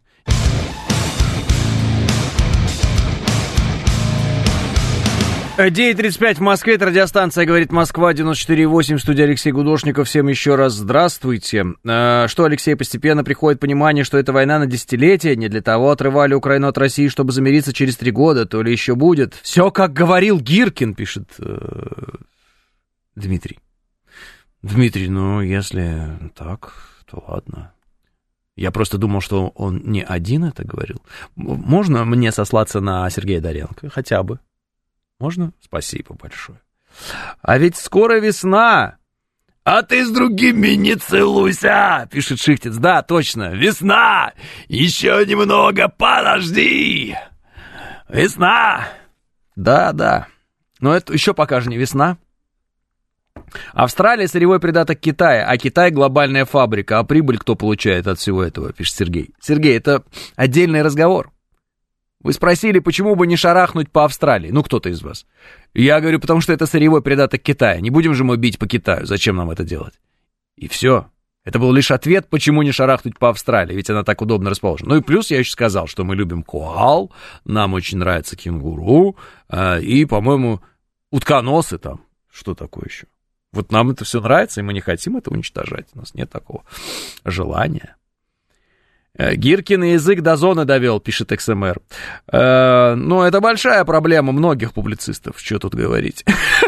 девять тридцать пять в Москве, это радиостанция «Говорит Москва», девяносто четыре и восемь, студия Алексей Гудошников. Всем еще раз здравствуйте. Что, Алексей, постепенно приходит понимание, что эта война на десятилетие, не для того отрывали Украину от России, чтобы замириться через три года, то ли еще будет. Все, как говорил Гиркин, пишет э, Дмитрий. Дмитрий, ну, если так, то ладно. Я просто думал, что он не один это говорил. Можно мне сослаться на Сергея Доренко? Хотя бы. Можно? Спасибо большое. А ведь скоро весна. А ты с другими не целуйся, пишет Шихтец. Да, точно, весна. Еще немного подожди. Весна. Да, да. Но это еще пока же не весна. Австралия — сырьевой придаток Китая, а Китай — глобальная фабрика. А прибыль кто получает от всего этого, пишет Сергей. Сергей, это отдельный разговор. Вы спросили, почему бы не шарахнуть по Австралии? Ну, кто-то из вас. Я говорю, потому что это сырьевой придаток Китая. Не будем же мы бить по Китаю. Зачем нам это делать? И все. Это был лишь ответ, почему не шарахнуть по Австралии, ведь она так удобно расположена. Ну и плюс я еще сказал, что мы любим коал, нам очень нравится кенгуру, э, и, по-моему, утконосы там. Что такое еще? Вот нам это все нравится, и мы не хотим это уничтожать. У нас нет такого желания. Гиркин язык до зоны довел, пишет икс эм эр. Э, ну, это большая проблема многих публицистов, что тут говорить.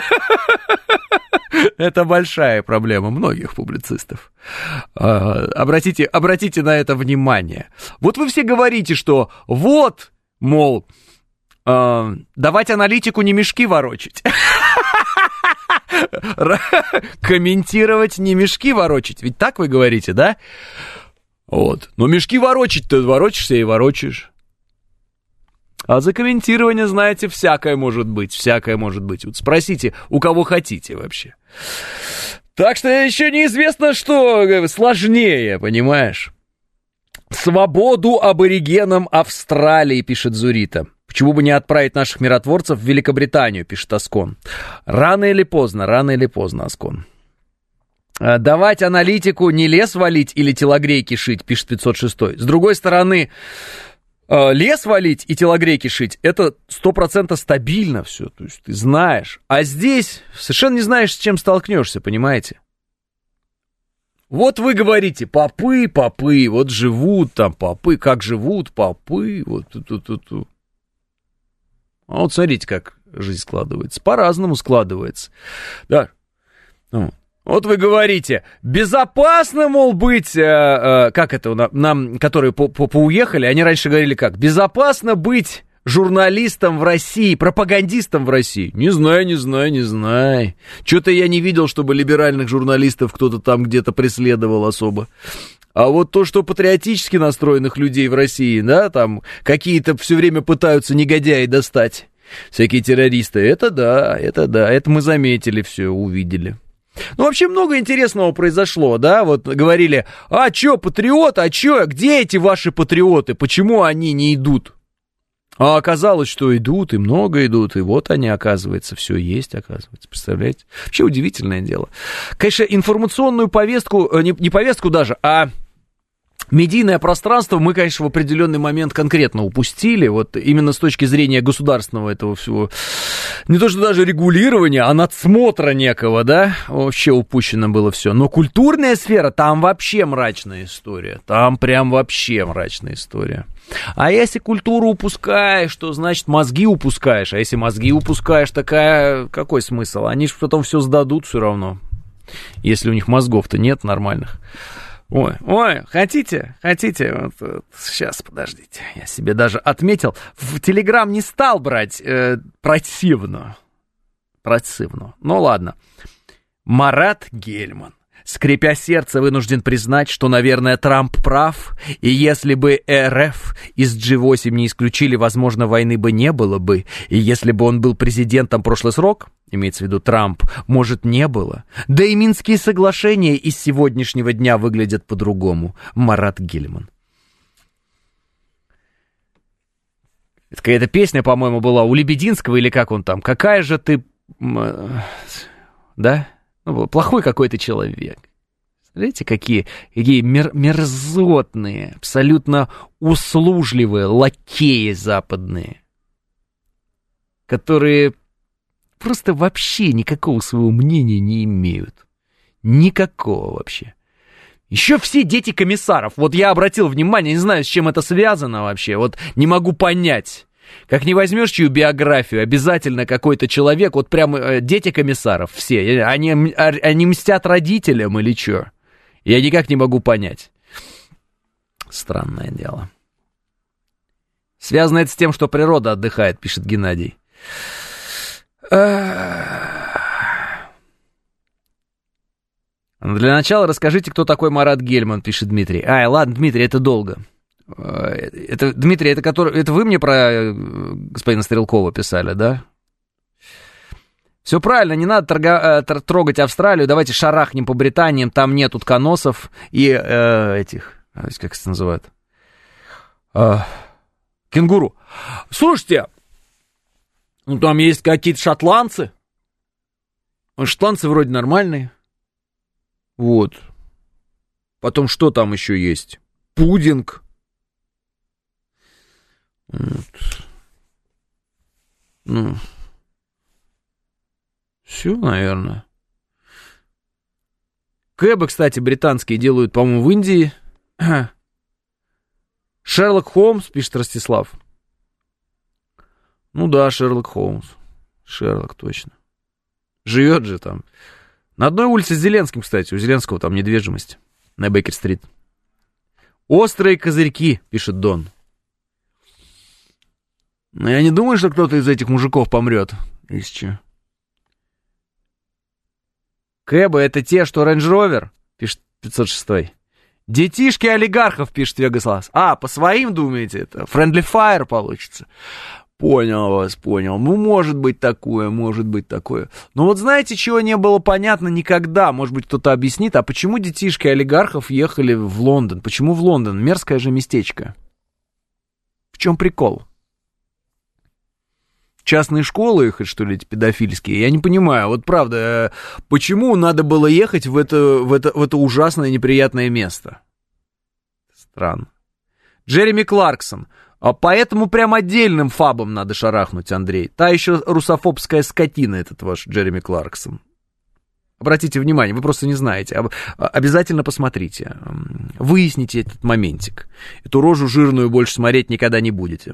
Это большая проблема многих публицистов. Обратите, обратите на это внимание. Вот вы все говорите, что вот, мол, давать аналитику не мешки ворочать. Комментировать не мешки ворочать. Ведь так вы говорите, да? Вот. Но мешки ворочать-то ворочишься и ворочаешь. А за комментирование, знаете, всякое может быть. Всякое может быть. Вот спросите, у кого хотите вообще. Так что еще неизвестно, что сложнее, понимаешь? Свободу аборигенам Австралии, пишет Зурита. Почему бы не отправить наших миротворцев в Великобританию, пишет Аскон. Рано или поздно, рано или поздно, Аскон. Давать аналитику, не лес валить или телогрейки шить, пишет пятьсот шесть. С другой стороны, лес валить и телогрейки шить, это сто процентов стабильно все, то есть ты знаешь. А здесь совершенно не знаешь, с чем столкнешься, понимаете? Вот вы говорите, попы, попы, вот живут там попы, как живут попы, вот ту-ту-ту-ту. А вот смотрите, как жизнь складывается. По-разному складывается. Да. Ну. Вот вы говорите, безопасно, мол, быть, э, э, как это, нам, которые по- по- поуехали, они раньше говорили как, безопасно быть журналистом в России, пропагандистом в России. Не знаю, не знаю, не знаю. Что-то я не видел, чтобы либеральных журналистов кто-то там где-то преследовал особо. А вот то, что патриотически настроенных людей в России, да, там какие-то все время пытаются негодяи достать, всякие террористы, это да, это да, это мы заметили все, увидели. Ну, вообще много интересного произошло, да, вот говорили, а чё, патриоты, а чё, где эти ваши патриоты, почему они не идут? А оказалось, что идут, и много идут, и вот они, оказывается, все есть, оказывается, представляете? Вообще удивительное дело. Конечно, информационную повестку, не, не повестку даже, а медийное пространство мы, конечно, в определенный момент конкретно упустили, вот именно с точки зрения государственного этого всего, не то что даже регулирования, а надсмотра некого, да, вообще упущено было все. Но культурная сфера, там вообще мрачная история, там прям вообще мрачная история. А если культуру упускаешь, то значит мозги упускаешь, а если мозги упускаешь, такая, какой смысл? Они же потом все сдадут все равно, если у них мозгов-то нет нормальных. Ой, ой, хотите, хотите, вот, вот, сейчас, подождите, я себе даже отметил, в Телеграм не стал брать э, противно, противно, ну ладно, Марат Гельман, Скрипя сердце, вынужден признать, что, наверное, Трамп прав, и если бы РФ из джи восемь не исключили, возможно, войны бы не было бы, и если бы он был президентом прошлый срок, имеется в виду Трамп, может, не было. Да и Минские соглашения из сегодняшнего дня выглядят по-другому. Марат Гельман. Это какая-то песня, по-моему, была у Лебединского, или как он там? Какая же ты... Да? Ну, плохой какой-то человек. Смотрите, какие, какие мер, мерзотные, абсолютно услужливые лакеи западные, которые просто вообще никакого своего мнения не имеют. Никакого вообще. Еще все дети комиссаров. Вот я обратил внимание, не знаю, с чем это связано вообще. Вот не могу понять. Как не возьмешь чью биографию, обязательно какой-то человек, вот прям э, дети комиссаров все, они, они мстят родителям или что? Я никак не могу понять. Странное дело. Связано это с тем, что природа отдыхает, пишет Геннадий. Для начала расскажите, кто такой Марат Гельман, пишет Дмитрий. Ай, ладно, Дмитрий, это долго. Это, Дмитрий, это, который, это вы мне про господина Стрелкова писали, да? Все правильно, не надо торга, трогать Австралию, давайте шарахнем по Британиям, там нет утконосов и э, этих, как это называют, э, кенгуру. Слушайте, ну там есть какие-то шотландцы, шотландцы вроде нормальные, вот. Потом что там еще есть? Пудинг. Вот. Ну, все, наверное. Кэбы, кстати, британские делают, по-моему, в Индии. Шерлок Холмс, пишет Ростислав. Ну да, Шерлок Холмс. Шерлок, точно. Живет же там. На одной улице с Зеленским, кстати. У Зеленского там недвижимость. На Бейкер-стрит. Острые козырьки, пишет Дон. Но я не думаю, что кто-то из этих мужиков помрет. Если что. Кэбы — это те, что Range Rover, пишет пятьсот шесть. Детишки олигархов, пишет Вегаслас. А, по своим думаете, это Friendly Fire получится. Понял вас, понял. Ну, может быть такое, может быть такое. Но вот знаете, чего не было понятно никогда? Может быть, кто-то объяснит, а почему детишки олигархов ехали в Лондон? Почему в Лондон? Мерзкое же местечко. В чем прикол? Частные школы их, что ли, эти педофильские? Я не понимаю. Вот правда, почему надо было ехать в это, в это, в это ужасное неприятное место? Странно. Джереми Кларксон. А поэтому прям отдельным фабом надо шарахнуть, Андрей. Та еще русофобская скотина, этот ваш Джереми Кларксон. Обратите внимание, вы просто не знаете. Обязательно посмотрите. Выясните этот моментик. Эту рожу жирную больше смотреть никогда не будете.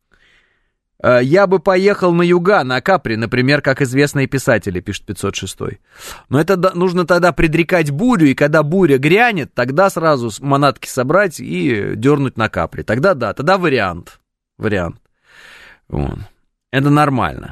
Я бы поехал на юга, на Капри, например, как известные писатели, пишет пятьсот шесть. Но это нужно тогда предрекать бурю, и когда буря грянет, тогда сразу манатки собрать и дернуть на Капри. Тогда да, тогда вариант. Вариант. Вот. Это нормально.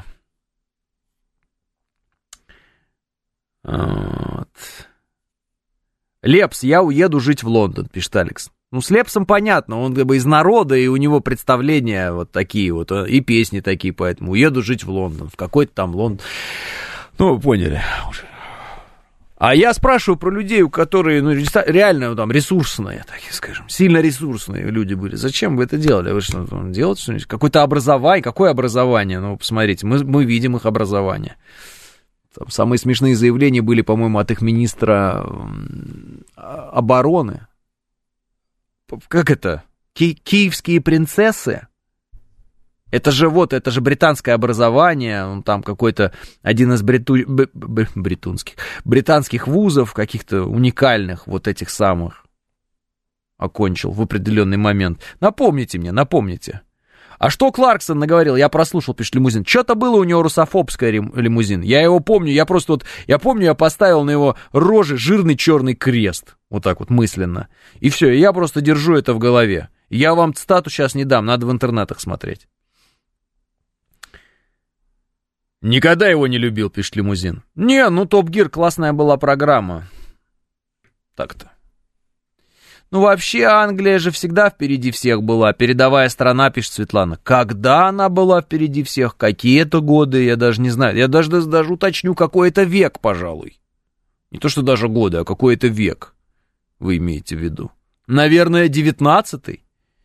Вот. Лепс, я уеду жить в Лондон, пишет Алекс. Ну, с Лепсом понятно, он как бы из народа, и у него представления вот такие вот, и песни такие, поэтому уеду жить в Лондон, в какой-то там Лондон. Ну, вы поняли уже. А я спрашиваю про людей, у которых, ну, реально там ресурсные, так скажем, сильно ресурсные люди были. Зачем вы это делали? Вы что, там, делаете что-нибудь? Какое-то образование? Какое образование? Ну, посмотрите, мы, мы видим их образование. Там самые смешные заявления были, по-моему, от их министра обороны. Как это? Ки- киевские принцессы? Это же вот, это же британское образование, он там какой-то один из бриту... б... Б... британских, британских вузов, каких-то уникальных вот этих самых, окончил в определенный момент. Напомните мне, напомните. А что Кларксон наговорил? Я прослушал, пишет Лимузин. Что-то было у него русофобское Лимузин. Я его помню, я просто вот, я помню, я поставил на его роже жирный черный крест. Вот так вот мысленно. И все, я просто держу это в голове. Я вам цитату сейчас не дам, надо в интернетах смотреть. Никогда его не любил, пишет Лимузин. Не, ну Топ Гир классная была программа. Так-то. Ну, вообще, Англия же всегда впереди всех была. Передовая страна, пишет Светлана. Когда она была впереди всех? Какие это годы? Я даже не знаю. Я даже, даже уточню, какой это век, пожалуй. Не то, что даже годы, а какой это век. Вы имеете в виду? Наверное, девятнадцатый.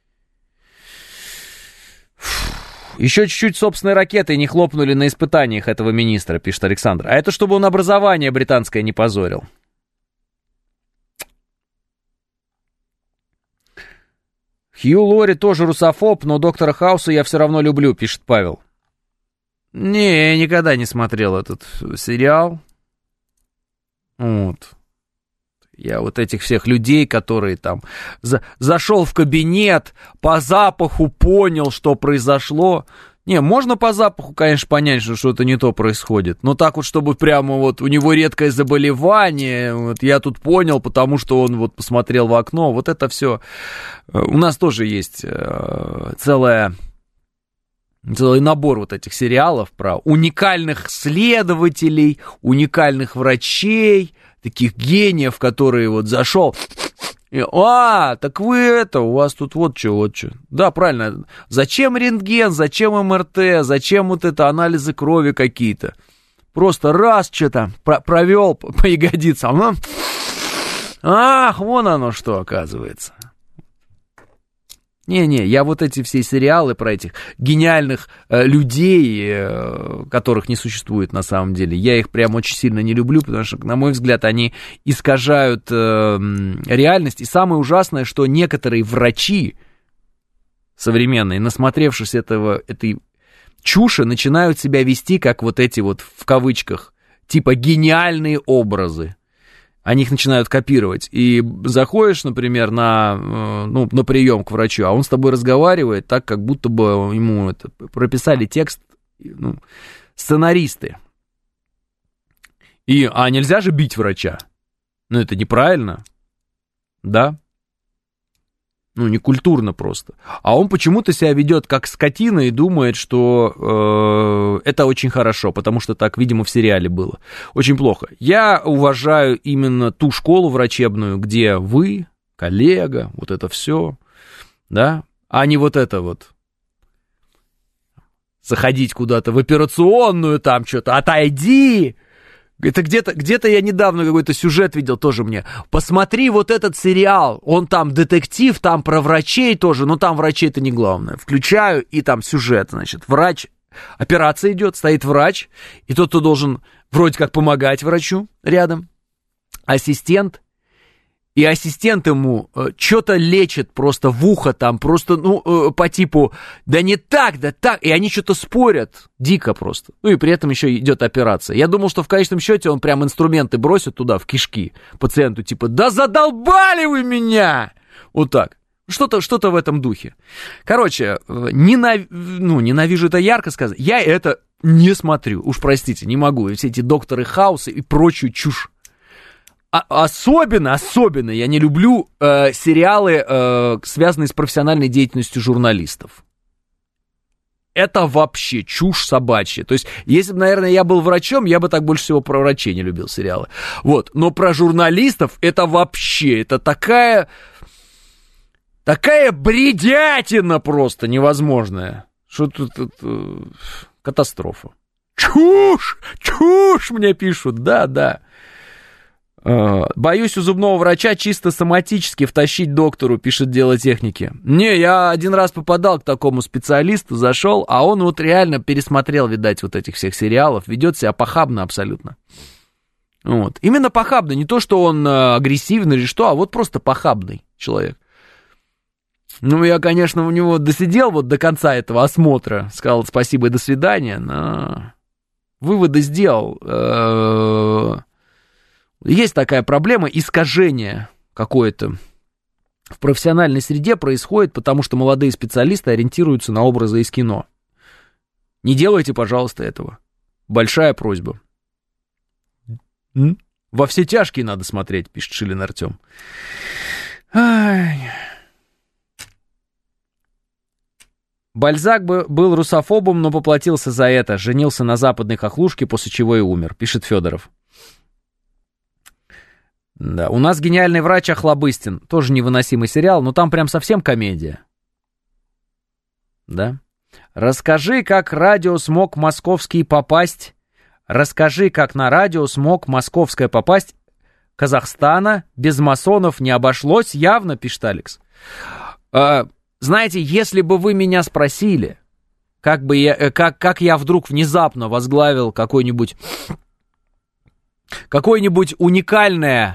Еще чуть-чуть собственной ракетой не хлопнули на испытаниях этого министра, пишет Александр. А это чтобы он образование британское не позорил. Хью Лори тоже русофоб, но доктора Хауса я все равно люблю, пишет Павел. Не, я никогда не смотрел этот сериал. Вот. Я вот этих всех людей, которые там за, зашел в кабинет, по запаху понял, что произошло. Не, можно по запаху, конечно, понять, что что-то не то происходит. Но так вот, чтобы прямо вот у него редкое заболевание, вот я тут понял, потому что он вот посмотрел в окно. Вот это все. У нас тоже есть э, целая... целый набор вот этих сериалов про уникальных следователей, уникальных врачей, таких гениев, которые вот зашел, и, а, так вы это, у вас тут вот что, вот что. Да, правильно, зачем рентген, зачем эм эр тэ, зачем вот это анализы крови какие-то. Просто раз что-то про- провел по, по ягодицам, а? Ах, вон оно что, оказывается. Не-не, я вот эти все сериалы про этих гениальных э, людей, э, которых не существует на самом деле, я их прям очень сильно не люблю, потому что, на мой взгляд, они искажают э, реальность. И самое ужасное, что некоторые врачи современные, насмотревшись этого, этой чуши, начинают себя вести как вот эти вот, в кавычках, типа гениальные образы. Они их начинают копировать. И заходишь, например, на, ну, на прием к врачу, а он с тобой разговаривает так, как будто бы ему это, прописали текст, ну, сценаристы. И, а нельзя же бить врача? Ну, это неправильно. Да? Ну, некультурно просто. А он почему-то себя ведет как скотина и думает, что э, это очень хорошо, потому что так, видимо, в сериале было. Очень плохо. Я уважаю именно ту школу врачебную, где вы, коллега, вот это все, да, а не вот это вот. Заходить куда-то в операционную, там что-то, отойди. Это где-то, где-то я недавно какой-то сюжет видел тоже мне. Посмотри вот этот сериал, он там детектив, там про врачей тоже, но там врачей это не главное. Включаю, и там сюжет, значит, врач, операция идет, стоит врач, и тот, кто должен вроде как помогать врачу рядом, ассистент, и ассистент ему э, что-то лечит просто в ухо там, просто, ну, э, по типу, да не так, да так, и они что-то спорят, дико просто. Ну, и при этом еще идет операция. Я думал, что в конечном счете он прям инструменты бросит туда, в кишки, пациенту, типа, да задолбали вы меня! Вот так. Что-то, что-то в этом духе. Короче, ненав... ну, ненавижу это ярко сказать, я это не смотрю, уж простите, не могу, и все эти докторы Хауса и прочую чушь. А, особенно, особенно я не люблю э, сериалы, э, связанные с профессиональной деятельностью журналистов. Это вообще чушь собачья. То есть, если бы, наверное, я был врачом, я бы так больше всего про врачей не любил сериалы. Вот. Но про журналистов это вообще, это такая, такая бредятина просто невозможная. Что тут, тут э, катастрофа. Чушь, чушь мне пишут, да, да. Боюсь у зубного врача чисто соматически втащить доктору, пишет Дело техники. Не, я один раз попадал к такому специалисту, зашел, а он вот реально пересмотрел, видать, вот этих всех сериалов, ведет себя похабно абсолютно. Вот. Именно похабно, не то, что он агрессивный или что, а вот просто похабный человек. Ну, я, конечно, у него досидел вот до конца этого осмотра, сказал спасибо и до свидания, но выводы сделал. Есть такая проблема, искажение какое-то в профессиональной среде происходит, потому что молодые специалисты ориентируются на образы из кино. Не делайте, пожалуйста, этого. Большая просьба. М? Во все тяжкие надо смотреть, пишет Шилин Артем. Ай. Бальзак был русофобом, но поплатился за это. Женился на западной хохлушке, после чего и умер, пишет Федоров. Да, у нас «Гениальный врач» Охлобыстин. Тоже невыносимый сериал, но там прям совсем комедия. Да? Расскажи, как радио смог московский попасть. Расскажи, как на радио смог московское попасть. Казахстана без масонов не обошлось явно, пишет Алекс. А, знаете, если бы вы меня спросили, как бы я, как, как я вдруг внезапно возглавил какой-нибудь, какое-нибудь уникальное,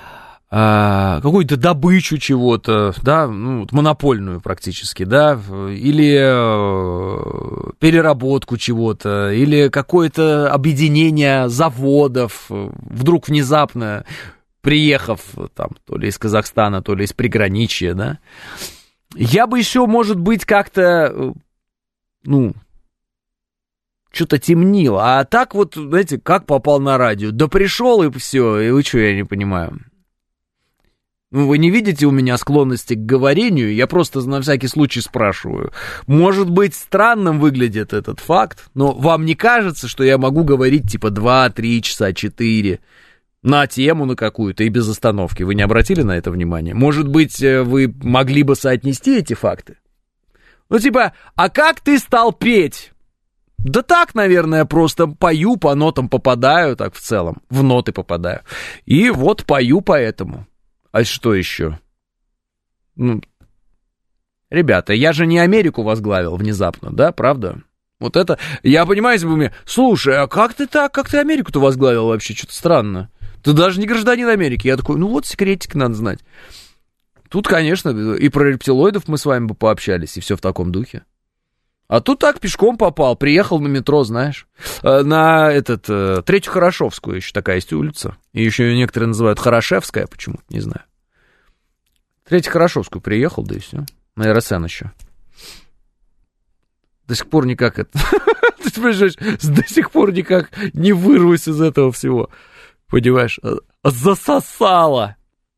а, какую-то добычу чего-то, да, ну, монопольную практически, да, или а, переработку чего-то, или какое-то объединение заводов, вдруг внезапно приехав там то ли из Казахстана, то ли из приграничья, да, я бы еще, может быть, как-то, ну, что-то темнил. А так вот, знаете, как попал на радио? Да пришел и все, и вы что, я не понимаю. Ну, вы не видите у меня склонности к говорению, я просто на всякий случай спрашиваю. Может быть, странным выглядит этот факт, но вам не кажется, что я могу говорить типа два-три часа, четыре на тему на какую-то и без остановки? Вы не обратили на это внимание? Может быть, вы могли бы соотнести эти факты? Ну, типа, а как ты стал петь? Да так, наверное, просто пою, по нотам попадаю, так в целом, в ноты попадаю. И вот пою поэтому. А что еще? Ну, ребята, я же не Америку возглавил внезапно, да, правда? Вот это, я понимаю, если бы мне, слушай, а как ты так, как ты Америку-то возглавил вообще, что-то странно. Ты даже не гражданин Америки. Я такой, ну вот секретик надо знать. Тут, конечно, и про рептилоидов мы с вами бы пообщались, и все в таком духе. А тут так пешком попал, приехал на метро, знаешь, на этот, Третью Хорошевскую, еще такая есть улица. И еще ее некоторые называют Хорошевская, почему-то, не знаю. Третью Хорошевскую приехал, да и все. На эр эс эн еще. До сих пор никак это... Ты понимаешь, до сих пор никак не вырвусь из этого всего. Понимаешь, засосало.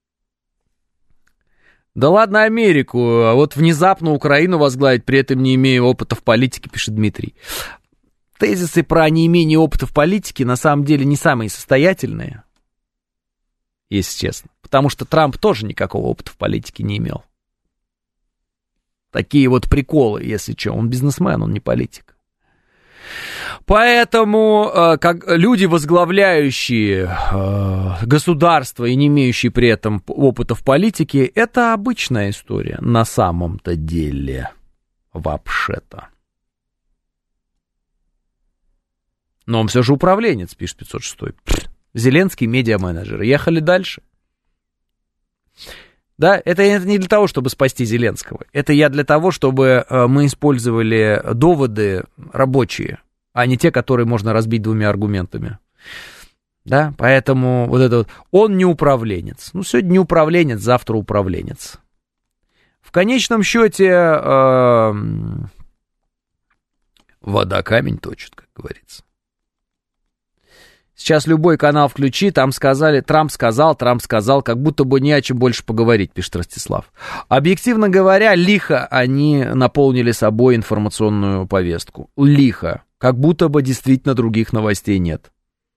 Да ладно Америку, а вот внезапно Украину возглавить, при этом не имея опыта в политике, пишет Дмитрий. Тезисы про неимение опыта в политике на самом деле не самые состоятельные, если честно. Потому что Трамп тоже никакого опыта в политике не имел. Такие вот приколы, если что. Он бизнесмен, он не политик. Поэтому как люди, возглавляющие государство и не имеющие при этом опыта в политике, это обычная история на самом-то деле, вообще-то. Но он все же управленец, пишет пятьсот шестой. Зеленский медиа-менеджер. Ехали дальше. Да, это не для того, чтобы спасти Зеленского. Это я для того, чтобы мы использовали доводы рабочие, а не те, которые можно разбить двумя аргументами. Да, поэтому вот это вот, он не управленец. Ну, сегодня не управленец, завтра управленец. В конечном счете, э, вода камень точит, как говорится. Сейчас любой канал включи, там сказали, Трамп сказал, Трамп сказал, как будто бы не о чем больше поговорить, пишет Ростислав. Объективно говоря, лихо они наполнили собой информационную повестку. Лихо. Как будто бы действительно других новостей нет.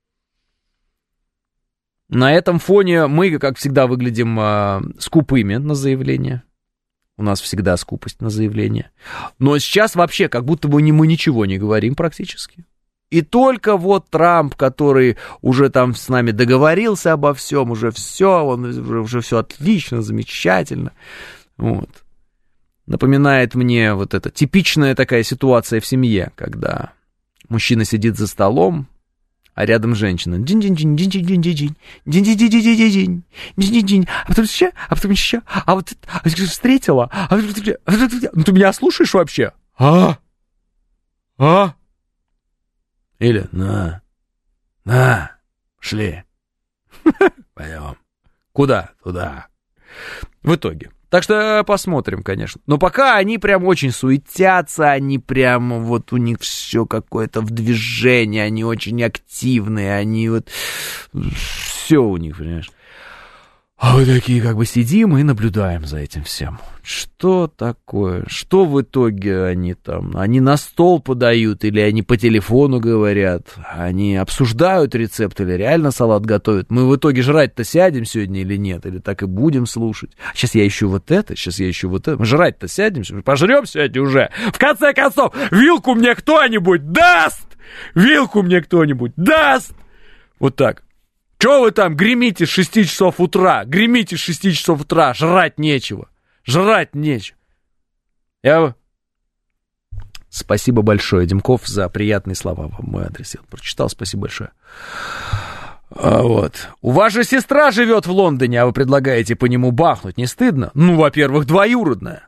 На этом фоне мы, как всегда, выглядим э, скупыми на заявления. У нас всегда скупость на заявления. Но сейчас вообще как будто бы мы ничего не говорим практически. И только вот Трамп, который уже там с нами договорился обо всем, уже все, он уже, уже все отлично, замечательно. Вот. Напоминает мне вот эта типичная такая ситуация в семье, когда мужчина сидит за столом, а рядом женщина. Динь-динь-динь, динь-динь-динь-динь, динь-динь-динь-динь-динь, динь-динь-динь, а потом еще, а потом еще, а вот а ты встретила, а ну ты меня слушаешь вообще? А? А? Или на, на, шли, пойдем. Куда? Туда. В итоге. Так что посмотрим, конечно. Но пока они прям очень суетятся, они прям вот у них все какое-то в движении, они очень активные, они вот все у них, понимаешь. А мы такие как бы сидим и наблюдаем за этим всем. Что такое? Что в итоге они там? Они на стол подают или они по телефону говорят? Они обсуждают рецепт или реально салат готовят? Мы в итоге жрать-то сядем сегодня или нет? Или так и будем слушать? Сейчас я ищу вот это, сейчас я ищу вот это. Мы жрать-то сядем? Пожрем сегодня уже? В конце концов, вилку мне кто-нибудь даст? Вилку мне кто-нибудь даст? Вот так. Чего вы там гремите с шести часов утра? Гремите с шести часов утра, жрать нечего. Жрать нечего. Я... Спасибо большое, Демков, за приятные слова в мой адрес. Я прочитал, спасибо большое. А вот. У вас же сестра живет в Лондоне, а вы предлагаете по нему бахнуть. Не стыдно? Ну, во-первых, двоюродная.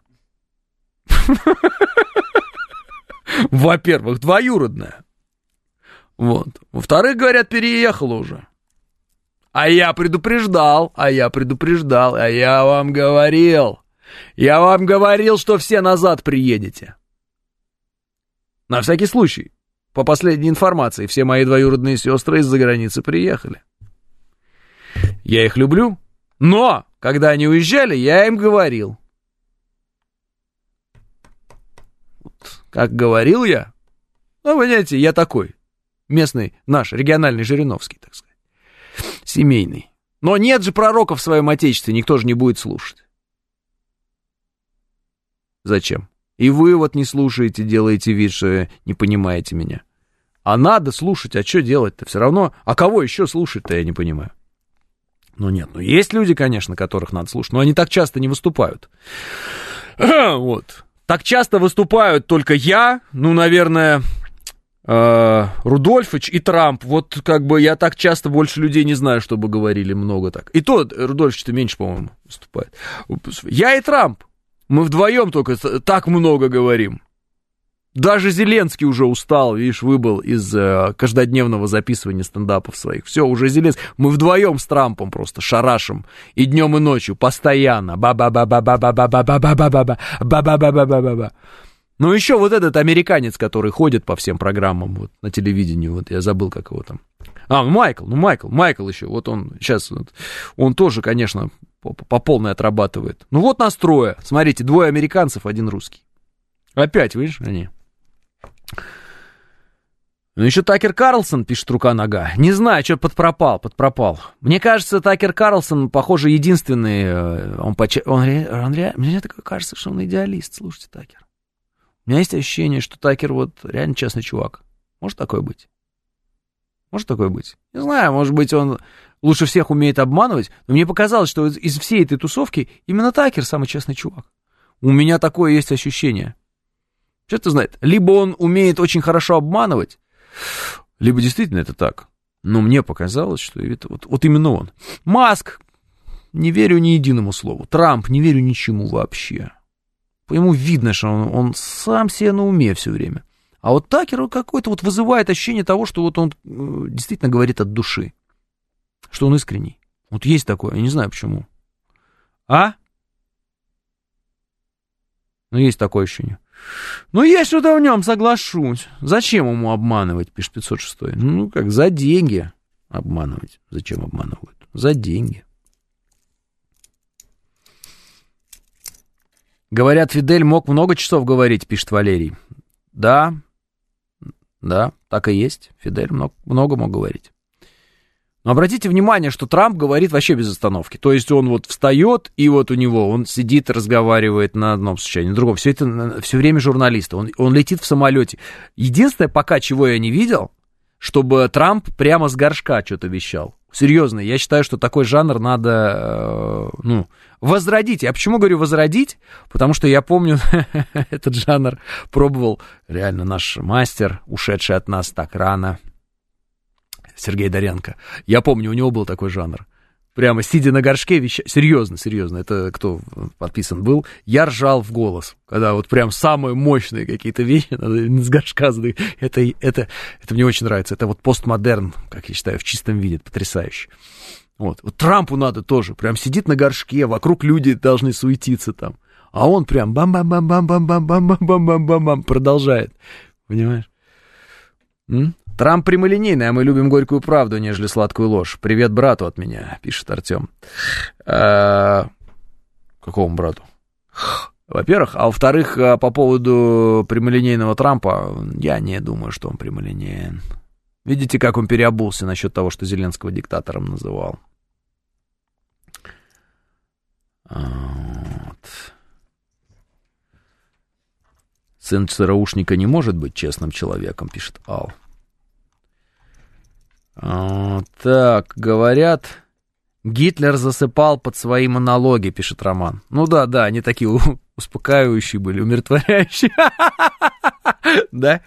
Во-первых, двоюродная. Вот. Во-вторых, говорят, переехала уже. А я предупреждал, а я предупреждал, а я вам говорил. Я вам говорил, что все назад приедете. На всякий случай, по последней информации, все мои двоюродные сестры из-за границы приехали. Я их люблю, но, когда они уезжали, я им говорил. Вот, как говорил я, ну, понимаете, я такой, местный, наш, региональный Жириновский, так сказать. Семейный. Но нет же пророков в своем отечестве, никто же не будет слушать. Зачем? И вы вот не слушаете, делаете вид, что не понимаете меня. А надо слушать, а что делать-то? Все равно, а кого еще слушать-то, я не понимаю. Ну нет, ну есть люди, конечно, которых надо слушать, но они так часто не выступают. Вот. Так часто выступают только я, ну, наверное... Рудольфович и Трамп. Вот как бы я так часто больше людей не знаю, чтобы говорили много так. И то Рудольфович-то меньше, по-моему, выступает. Я и Трамп. Мы вдвоем только так много говорим. Даже Зеленский уже устал, видишь, выбыл из э, каждодневного записывания стендапов своих. Все, уже Зеленский. Мы вдвоем с Трампом просто шарашим. И днем, и ночью, постоянно. Ба-ба-ба-ба-ба-ба-ба-ба-ба-ба-ба-ба. Ба-ба-ба-ба-ба-ба-ба. Ну, еще вот этот американец, который ходит по всем программам вот, на телевидении, вот я забыл, как его там. А, ну, Майкл, ну, Майкл, Майкл еще, вот он сейчас, вот, он тоже, конечно, по, по полной отрабатывает. Ну, вот нас трое, смотрите, двое американцев, один русский. Опять, видишь, они. Ну, еще Такер Карлсон, пишет рука-нога. Не знаю, что подпропал, подпропал. Мне кажется, Такер Карлсон, похоже, единственный, он, поч... он, он, он, мне такое кажется, что он идеалист, слушайте, Такер. У меня есть ощущение, что Такер вот реально честный чувак. Может такое быть? Может такое быть? Не знаю, может быть, он лучше всех умеет обманывать, но мне показалось, что из всей этой тусовки именно Такер самый честный чувак. У меня такое есть ощущение. Что-то знает. Либо он умеет очень хорошо обманывать, либо действительно это так. Но мне показалось, что это вот, вот именно он. Маск, не верю ни единому слову. Трамп, не верю ничему вообще. По ему видно, что он, он сам себе на уме все время. А вот Такер какой-то вот вызывает ощущение того, что вот он действительно говорит от души. Что он искренний. Вот есть такое, я не знаю почему. А? Ну, есть такое ощущение. Ну, есть что-то в нем, соглашусь. Зачем ему обманывать, пишет пятьсот шестой. Ну, как, за деньги обманывать. Зачем обманывают? За деньги. Говорят, Фидель мог много часов говорить, пишет Валерий. Да, да, так и есть. Фидель много, много мог говорить. Но обратите внимание, что Трамп говорит вообще без остановки. То есть он вот встает, и вот у него, он сидит, разговаривает на одном случае, на другом. Все это все время журналисты. Он, он летит в самолете. Единственное, пока чего я не видел, чтобы Трамп прямо с горшка что-то вещал. Серьезно, я считаю, что такой жанр надо, э, ну, возродить. Я почему говорю возродить? Потому что я помню, этот жанр пробовал реально наш мастер, ушедший от нас так рано, Сергей Доренко. Я помню, у него был такой жанр. Прямо сидя на горшке, веща... серьезно, серьезно, это кто подписан был, я ржал в голос, когда вот прям самые мощные какие-то вещи надо с горшка задать. Это, это, это мне очень нравится, это вот постмодерн, как я считаю, в чистом виде, потрясающе. Вот. Вот Трампу надо тоже, прям сидит на горшке, вокруг люди должны суетиться там, а он прям бам-бам-бам-бам-бам-бам-бам-бам-бам-бам-бам продолжает, понимаешь? М? Трамп прямолинейный, а мы любим горькую правду, нежели сладкую ложь. Привет брату от меня, пишет Артем. А, какому брату? Во-первых, а во-вторых, по поводу прямолинейного Трампа, я не думаю, что он прямолинеен. Видите, как он переобулся насчет того, что Зеленского диктатором называл. Вот. Сын ЦРУшника не может быть честным человеком, пишет Ал. А, так, говорят, Гитлер засыпал под свои монологи, пишет Роман. Ну да, да, они такие успокаивающие были, умиротворяющие. Да?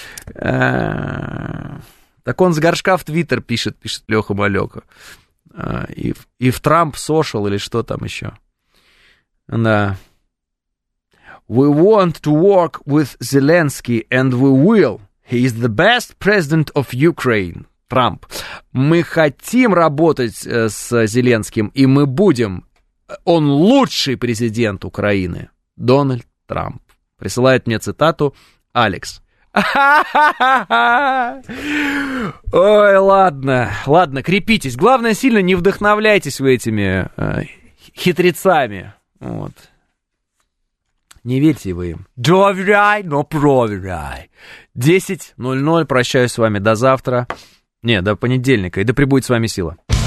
Так он с горшка в Твиттер пишет, пишет Леха Малека. И, и в Трамп Social или что там еще. Да. We want to work with Zelensky and we will. He is the best president of Ukraine. Трамп. Мы хотим работать с Зеленским, и мы будем. Он лучший президент Украины. Дональд Трамп. Присылает мне цитату Алекс. Ой, ладно, ладно, крепитесь. Главное, сильно не вдохновляйтесь вы этими э, хитрецами. Вот. Не верьте вы им. Доверяй, но проверяй. десять ноль ноль. Прощаюсь с вами до завтра. Не, до понедельника. И да пребудет с вами сила.